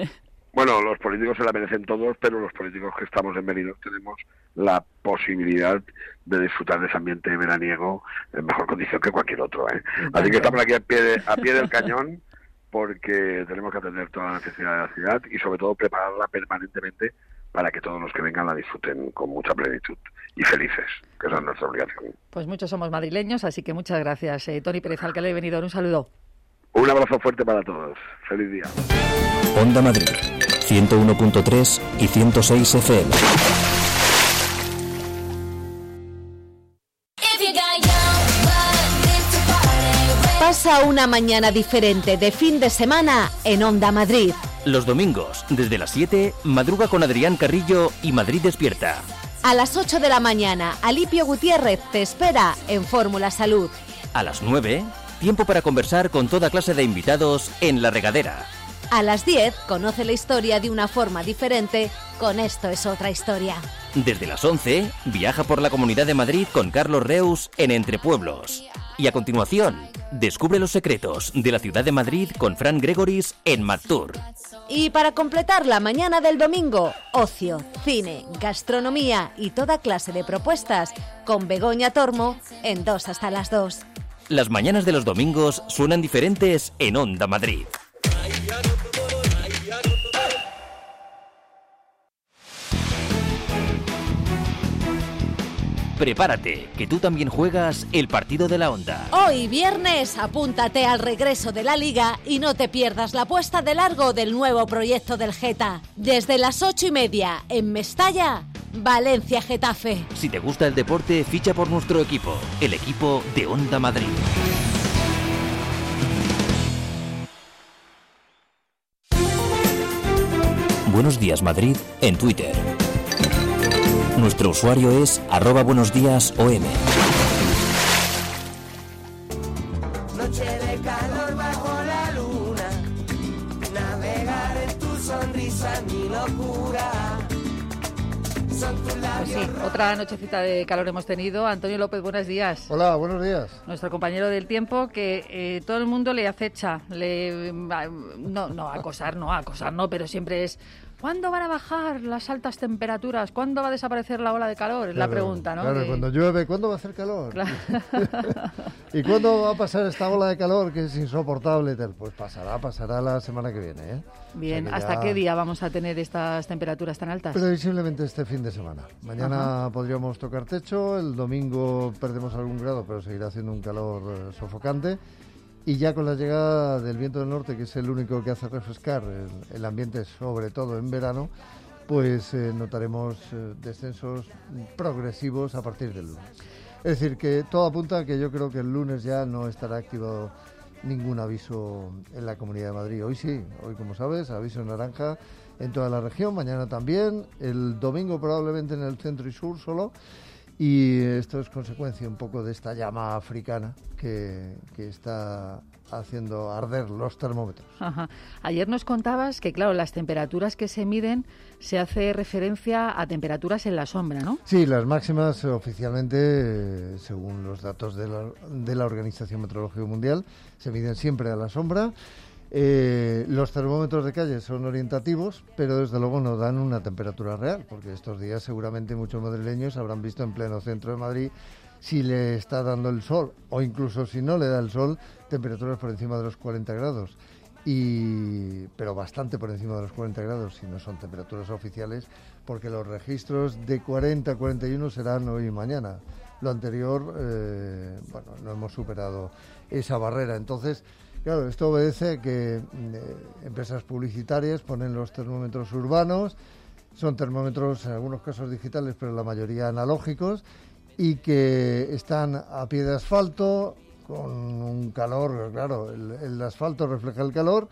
Bueno, los políticos se la merecen todos, pero los políticos que estamos en Benidorm tenemos la posibilidad de disfrutar de ese ambiente veraniego en mejor condición que cualquier otro, ¿eh? Así que estamos aquí a pie, de, a pie del cañón, porque tenemos que atender toda la necesidad de la ciudad y sobre todo prepararla permanentemente para que todos los que vengan la disfruten con mucha plenitud y felices, que esa es nuestra obligación. Pues muchos somos madrileños, así que muchas gracias. Eh, Toni Pérez, alcalde de Benidorm, un saludo. Un abrazo fuerte para todos. Feliz día. Onda Madrid, ciento uno punto tres y ciento seis F M. Pasa una mañana diferente de fin de semana en Onda Madrid. Los domingos, desde las siete, madruga con Adrián Carrillo y Madrid Despierta. A las ocho de la mañana, Alipio Gutiérrez te espera en Fórmula Salud. A las nueve, tiempo para conversar con toda clase de invitados en La Regadera. A las diez, conoce la historia de una forma diferente con Esto es otra historia. Desde las once, viaja por la Comunidad de Madrid con Carlos Reus en Entre Pueblos. Y a continuación, descubre los secretos de la ciudad de Madrid con Fran Gregoris en MadTour. Y para completar la mañana del domingo, ocio, cine, gastronomía y toda clase de propuestas con Begoña Tormo en Dos hasta las dos. Las mañanas de los domingos suenan diferentes en Onda Madrid. Prepárate, que tú también juegas el partido de la Onda. Hoy viernes, apúntate al regreso de la Liga y no te pierdas la puesta de largo del nuevo proyecto del Geta. Desde las ocho y media, en Mestalla, Valencia-Getafe. Si te gusta el deporte, ficha por nuestro equipo, el equipo de Onda Madrid. Buenos días, Madrid, en Twitter. Nuestro usuario es arroba buenos días O M. Noche de calor bajo la luna, navegar en tu sonrisa, mi locura. Son tus labios. Pues sí, otra nochecita de calor hemos tenido. Antonio López, buenos días. Hola, buenos días. Nuestro compañero del tiempo, que eh, todo el mundo le acecha, le no, no acosar, no acosar, no, pero siempre es ¿cuándo van a bajar las altas temperaturas? ¿Cuándo va a desaparecer la ola de calor? Es claro, la pregunta, ¿no? Claro, de... cuando llueve, ¿cuándo va a hacer calor? Claro. ¿Y cuándo va a pasar esta ola de calor que es insoportable? Pues pasará, pasará la semana que viene, ¿eh? Bien, o sea ¿hasta ya... qué día vamos a tener estas temperaturas tan altas? Previsiblemente este fin de semana. Mañana Ajá. podríamos tocar techo, el domingo perdemos algún grado, pero seguirá haciendo un calor eh, sofocante. Y ya con la llegada del viento del norte, que es el único que hace refrescar el, el ambiente, sobre todo en verano, pues eh, notaremos eh, descensos progresivos a partir del lunes. Es decir, que todo apunta a que yo creo que el lunes ya no estará activado ningún aviso en la Comunidad de Madrid. Hoy sí, hoy como sabes, aviso naranja en toda la región, mañana también, el domingo probablemente en el centro y sur solo. Y esto es consecuencia un poco de esta llama africana que, que está haciendo arder los termómetros. Ajá. Ayer nos contabas que, claro, las temperaturas que se miden se hace referencia a temperaturas en la sombra, ¿no? Sí, las máximas oficialmente, según los datos de la, de la Organización Meteorológica Mundial, se miden siempre a la sombra. Eh, los termómetros de calle son orientativos, pero desde luego no dan una temperatura real, porque estos días seguramente muchos madrileños habrán visto en pleno centro de Madrid, si le está dando el sol, o incluso si no le da el sol, temperaturas por encima de los cuarenta grados, y pero bastante por encima de los cuarenta grados, si no son temperaturas oficiales, porque los registros de cuarenta a cuarenta y uno serán hoy y mañana. Lo anterior, eh, bueno, no hemos superado esa barrera, entonces... Claro, esto obedece a que eh, empresas publicitarias ponen los termómetros urbanos, son termómetros en algunos casos digitales, pero la mayoría analógicos, y que están a pie de asfalto, con un calor, claro, el, el asfalto refleja el calor,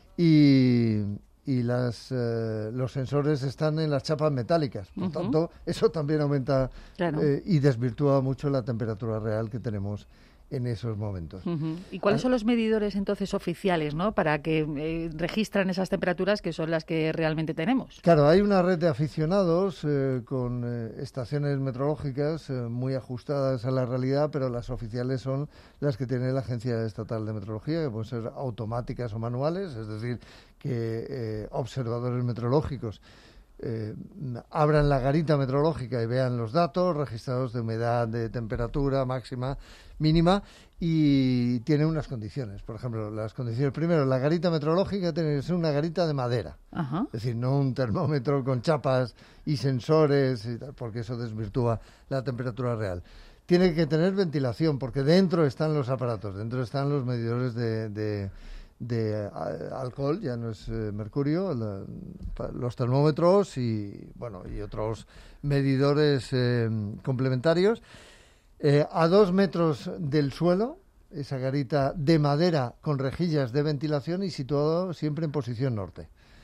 y, y las, eh, los sensores están en las chapas metálicas. Por uh-huh. tanto, eso también aumenta claro. eh, y desvirtúa mucho la temperatura real que tenemos en esos momentos. Uh-huh. ¿Y cuáles son los medidores entonces oficiales, ¿no?, para que eh, registran esas temperaturas que son las que realmente tenemos? Claro, hay una red de aficionados eh, con eh, estaciones meteorológicas eh, muy ajustadas a la realidad, pero las oficiales son las que tiene la Agencia Estatal de Meteorología, que pueden ser automáticas o manuales, es decir, que eh, observadores meteorológicos Eh, abran la garita meteorológica y vean los datos registrados de humedad, de temperatura máxima, mínima, y tiene unas condiciones. Por ejemplo, las condiciones, primero, la garita meteorológica tiene que ser una garita de madera. Ajá. Es decir, no un termómetro con chapas y sensores, y tal, porque eso desvirtúa la temperatura real. Tiene que tener ventilación, porque dentro están los aparatos, dentro están los medidores de... de de alcohol, ya no es eh, mercurio, la, los termómetros y bueno y otros medidores eh, complementarios. Eh, a dos metros del suelo, esa garita de madera con rejillas de ventilación y situado siempre en posición norte.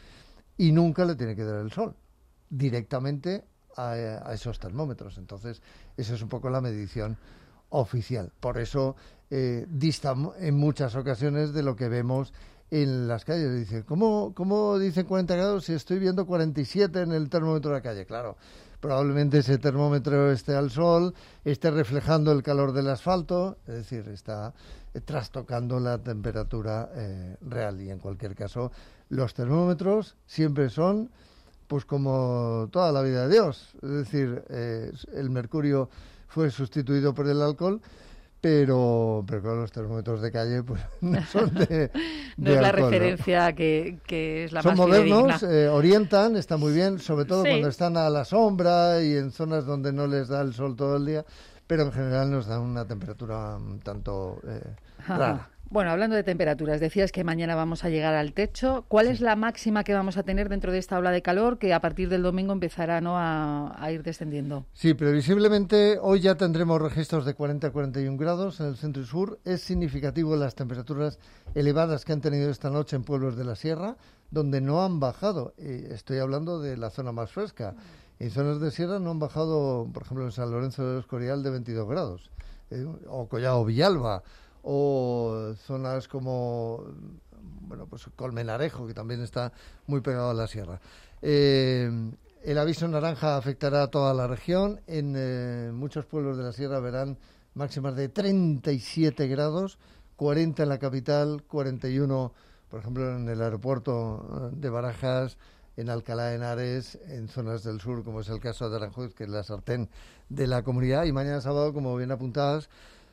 y nunca le tiene que dar el sol directamente a, a esos termómetros. Entonces, esa es un poco la medición oficial. Por eso eh, dista en muchas ocasiones de lo que vemos en las calles. Dice, ¿cómo, cómo dicen cuarenta grados si estoy viendo cuarenta y siete en el termómetro de la calle? Claro, probablemente ese termómetro esté al sol, esté reflejando el calor del asfalto, es decir, está trastocando la temperatura eh, real. Y en cualquier caso, los termómetros siempre son pues como toda la vida de Dios. Es decir, eh, el mercurio fue sustituido por el alcohol, pero, pero claro, los termómetros de calle pues no son de, de no es la alcohol, referencia ¿no? que, que es la son más modernos, fidedigna. eh, orientan, está muy bien, sobre todo Sí. cuando están a la sombra y en zonas donde no les da el sol todo el día, pero en general nos dan una temperatura un tanto eh, rara. Bueno, hablando de temperaturas, decías que mañana vamos a llegar al techo. ¿Cuál sí. es la máxima que vamos a tener dentro de esta ola de calor que a partir del domingo empezará, ¿no?, a, a ir descendiendo? Sí, previsiblemente hoy ya tendremos registros de cuarenta a cuarenta y un grados en el centro y sur. Es significativo las temperaturas elevadas que han tenido esta noche en pueblos de la sierra, donde no han bajado. Eh, estoy hablando de la zona más fresca. En zonas de sierra no han bajado, por ejemplo, en San Lorenzo del Escorial de veintidós grados, eh, o Collado Villalba, o zonas como, bueno, pues Colmenarejo, que también está muy pegado a la sierra. Eh, el aviso naranja afectará a toda la región. En eh, muchos pueblos de la sierra verán máximas de treinta y siete grados, cuarenta en la capital, cuarenta y uno, por ejemplo, en el aeropuerto de Barajas, en Alcalá de Henares, en zonas del sur, como es el caso de Aranjuez, que es la sartén de la comunidad. Y mañana sábado, como bien apuntadas,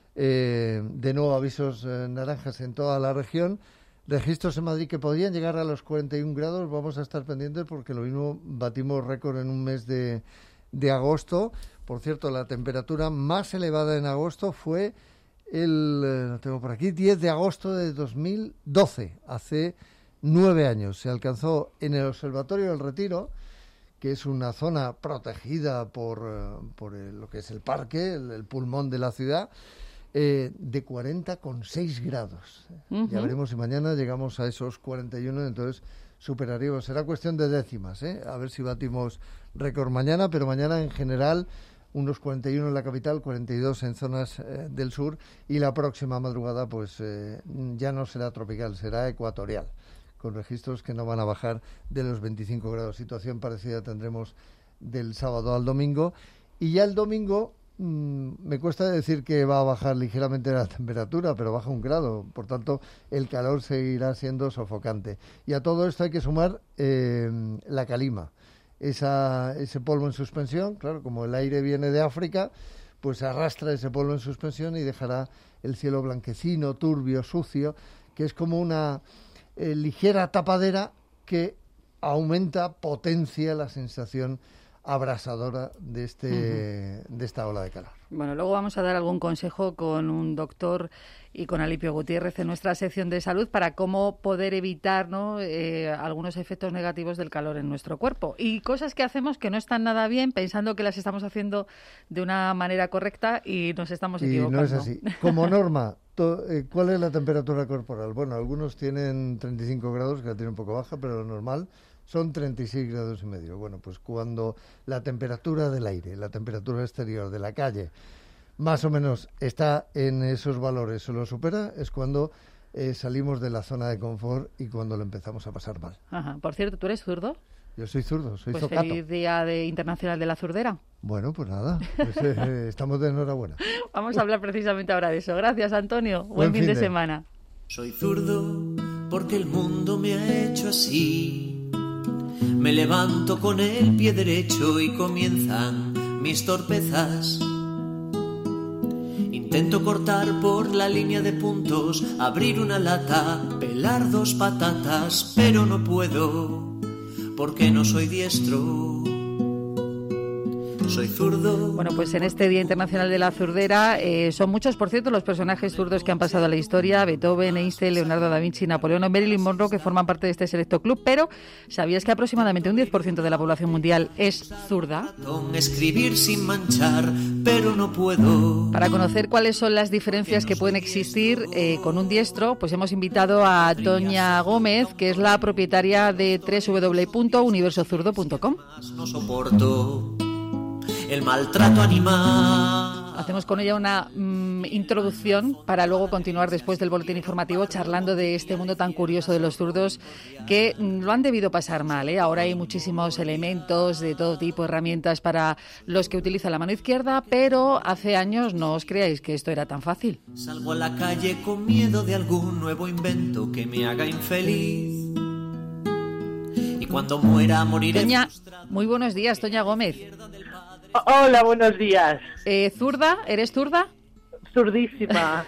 Eh, de nuevo avisos eh, naranjas en toda la región. Registros en Madrid que podrían llegar a los cuarenta y un grados. Vamos a estar pendientes porque lo mismo batimos récord en un mes de, de agosto. Por cierto, la temperatura más elevada en agosto fue el, eh, lo tengo por aquí, diez de agosto de dos mil doce, hace nueve años. Se alcanzó en el Observatorio del Retiro, que es una zona protegida por, eh, por el, lo que es el parque, el, el pulmón de la ciudad, Eh, de cuarenta coma seis grados. Uh-huh. Ya veremos si mañana llegamos a esos cuarenta y uno, entonces superaríamos. Será cuestión de décimas, ¿eh? A ver si batimos récord mañana, pero mañana en general unos cuarenta y uno en la capital, cuarenta y dos en zonas eh, del sur, y la próxima madrugada pues eh, ya no será tropical, será ecuatorial, con registros que no van a bajar de los veinticinco grados. Situación parecida tendremos del sábado al domingo, y ya el domingo me cuesta decir que va a bajar ligeramente la temperatura, pero baja un grado, por tanto el calor seguirá siendo sofocante. Y a todo esto hay que sumar eh, la calima, esa, ese polvo en suspensión. Claro, como el aire viene de África, pues arrastra ese polvo en suspensión y dejará el cielo blanquecino, turbio, sucio, que es como una eh, ligera tapadera que aumenta, potencia la sensación abrasadora de este uh-huh. de esta ola de calor. Bueno, luego vamos a dar algún consejo con un doctor y con Alipio Gutiérrez en nuestra sección de salud para cómo poder evitar, ¿no?, eh, algunos efectos negativos del calor en nuestro cuerpo y cosas que hacemos que no están nada bien, pensando que las estamos haciendo de una manera correcta y nos estamos y equivocando. Y no es así. Como norma, to, eh, ¿cuál es la temperatura corporal? Bueno, algunos tienen treinta y cinco grados, que la tienen un poco baja, pero lo normal son treinta y seis grados y medio. Bueno, pues cuando la temperatura del aire, la temperatura exterior de la calle, más o menos está en esos valores o lo supera, es cuando eh, salimos de la zona de confort y cuando lo empezamos a pasar mal. Ajá. Por cierto, ¿tú eres zurdo? Yo soy zurdo, soy pues zocato. Feliz Día de Internacional de la Zurdera. Bueno, pues nada, pues, eh, estamos de enhorabuena. Vamos a hablar precisamente ahora de eso. Gracias, Antonio. Buen, Buen fin, fin de, de semana. Soy zurdo porque el mundo me ha hecho así. Me levanto con el pie derecho y comienzan mis torpezas. Intento cortar por la línea de puntos, abrir una lata, pelar dos patatas, pero no puedo, porque no soy diestro. soy zurdo. Bueno, pues en este Día Internacional de la Zurdera eh, son muchos, por cierto, los personajes zurdos que han pasado a la historia: Beethoven, Einstein, Leonardo da Vinci, Napoleón o Marilyn Monroe, que forman parte de este selecto club. Pero ¿sabías que aproximadamente un diez por ciento de la población mundial es zurda? Escribir sin manchar, pero no puedo. Para conocer cuáles son las diferencias que pueden existir eh, con un diestro, pues hemos invitado a Toña Gómez, que es la propietaria de doble u doble u doble u punto universo zurdo punto com. No soporto el maltrato animal. Hacemos con ella una mm, introducción para luego continuar después del boletín informativo charlando de este mundo tan curioso de los zurdos que mm, lo han debido pasar mal, ¿eh? Ahora hay muchísimos elementos de todo tipo, herramientas para los que utilizan la mano izquierda, pero hace años no os creáis que esto era tan fácil. Salgo a la calle con miedo de algún nuevo invento que me haga infeliz. Y cuando muera, moriré. Toña, muy buenos días, Toña Gómez. Hola, buenos días. Eh, ¿Zurda? ¿Eres zurda? Zurdísima.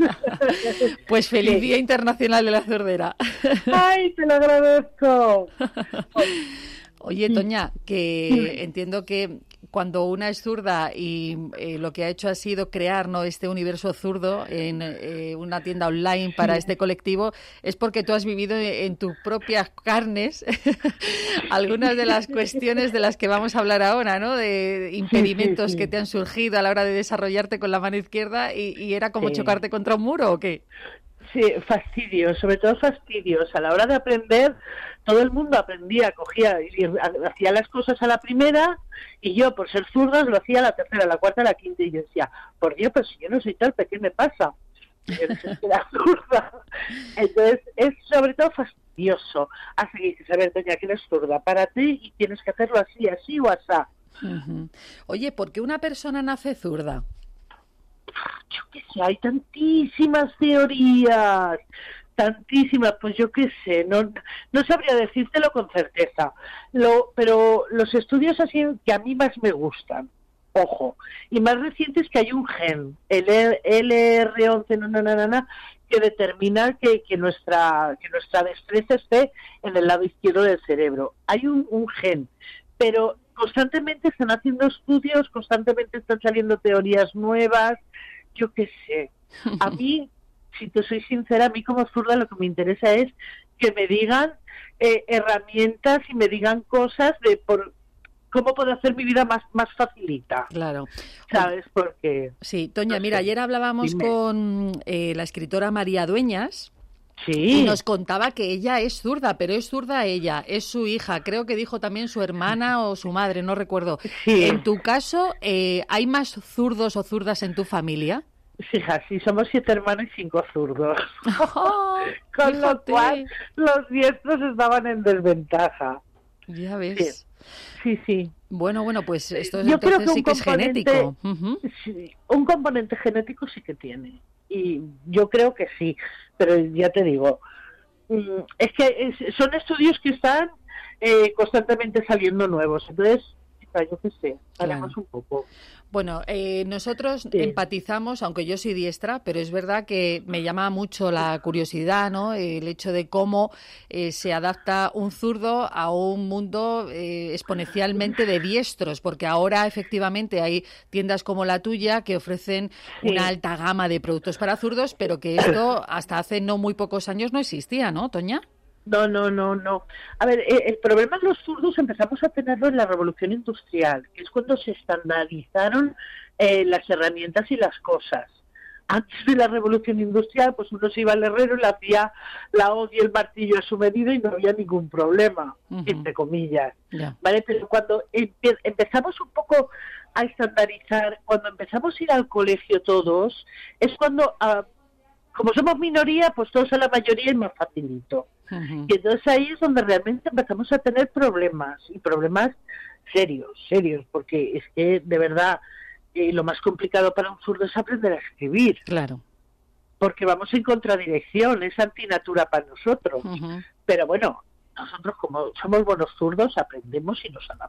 Pues feliz Sí. Día Internacional de la Zurdera. ¡Ay, te lo agradezco! Oye, Toña, que entiendo que cuando una es zurda y eh, lo que ha hecho ha sido crear, ¿no?, este universo zurdo en eh, una tienda online para este colectivo, es porque tú has vivido en tus propias carnes algunas de las cuestiones de las que vamos a hablar ahora, ¿no?, de impedimentos Sí, sí, sí. que te han surgido a la hora de desarrollarte con la mano izquierda y, y era como Sí. chocarte contra un muro, ¿o qué? Sí, fastidios, sobre todo fastidios. A la hora de aprender, todo el mundo aprendía, cogía y hacía las cosas a la primera, y yo, por ser zurda, lo hacía a la tercera, a la cuarta, a la quinta, y yo decía, por Dios, pero si yo no soy tal, ¿qué me pasa? Y yo no sé si era zurda. Entonces, es sobre todo fastidioso. Así que dices, a ver, doña, que eres zurda, para ti, y tienes que hacerlo así, así o asá. Uh-huh. Oye, ¿por qué una persona nace zurda? Yo qué sé, hay tantísimas teorías, tantísimas, pues yo qué sé, no, no sabría decírtelo con certeza, lo, pero los estudios así que a mí más me gustan, ojo, y más recientes, que hay un gen, el L R once, no, no, no, no, no, que determina que, que nuestra que nuestra destreza esté en el lado izquierdo del cerebro. Hay un, un gen, pero constantemente están haciendo estudios, constantemente están saliendo teorías nuevas, yo qué sé. A mí, si te soy sincera, a mí como zurda lo que me interesa es que me digan eh, herramientas y me digan cosas de por cómo puedo hacer mi vida más, más facilita. Claro. ¿Sabes? Porque... Sí, Toña, no mira, sé. ayer hablábamos Dime. con eh, la escritora María Dueñas. Sí. Y nos contaba que ella es zurda, pero es zurda ella, es su hija, creo que dijo también su hermana o su madre, no recuerdo. Sí. En tu caso, eh, ¿hay más zurdos o zurdas en tu familia? Fija, sí, somos siete hermanos y cinco zurdos. Oh, Con lo fíjate. cual, los diestros estaban en desventaja. Ya ves. Sí, sí. Bueno, bueno, pues esto Yo creo entonces que un sí que es componente- genético. Ujú. Sí, un componente genético sí que tiene. Y yo creo que sí. Pero ya te digo, mm, es que es- son estudios que están eh, constantemente saliendo nuevos. Entonces, yo qué sé, haremos un poco. Bueno, eh, nosotros empatizamos, aunque yo soy diestra, pero es verdad que me llama mucho la curiosidad, ¿no? El hecho de cómo eh, se adapta un zurdo a un mundo eh, exponencialmente de diestros, porque ahora efectivamente hay tiendas como la tuya que ofrecen Sí. una alta gama de productos para zurdos, pero que esto hasta hace no muy pocos años no existía, ¿no, Toña? No, no, no, no. A ver, eh, el problema de los zurdos empezamos a tenerlo en la Revolución Industrial, que es cuando se estandarizaron eh, las herramientas y las cosas. Antes de la Revolución Industrial, pues uno se iba al herrero y le hacía la hoz y el martillo a su medida y no había ningún problema, Ujú. entre comillas. Ya. ¿Vale? Pero cuando empe- empezamos un poco a estandarizar, cuando empezamos a ir al colegio todos, es cuando, ah, como somos minoría, pues todos a la mayoría es más facilito. Y entonces ahí es donde realmente empezamos a tener problemas, y problemas serios, serios, porque es que de verdad eh, lo más complicado para un zurdo es aprender a escribir. Claro. Porque vamos en contradirección, es antinatura para nosotros. Pero bueno, nosotros como somos buenos zurdos aprendemos y nos adaptamos.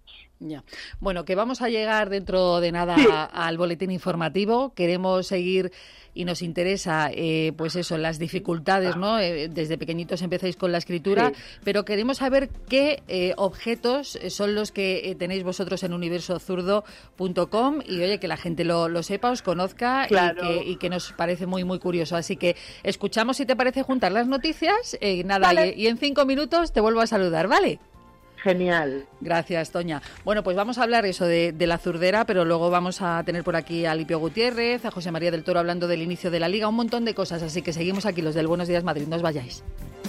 Ya. Bueno, que vamos a llegar dentro de nada Sí. a- al boletín informativo. Queremos seguir y nos interesa, eh, pues eso, las dificultades, ¿no? Eh, desde pequeñitos empezáis con la escritura, Sí. pero queremos saber qué eh, objetos son los que eh, tenéis vosotros en universo zurdo punto com y, oye, que la gente lo, lo sepa, os conozca Claro. y, que, y que nos parece muy, muy curioso. Así que escuchamos, si te parece, juntar las noticias. Eh, nada, Vale. y, y en cinco minutos te vuelvo a saludar, ¿vale? Genial. Gracias, Toña. Bueno, pues vamos a hablar eso de, de la zurdera, pero luego vamos a tener por aquí a Lipio Gutiérrez, a José María del Toro hablando del inicio de la Liga, un montón de cosas, así que seguimos aquí los del Buenos Días Madrid, no os vayáis.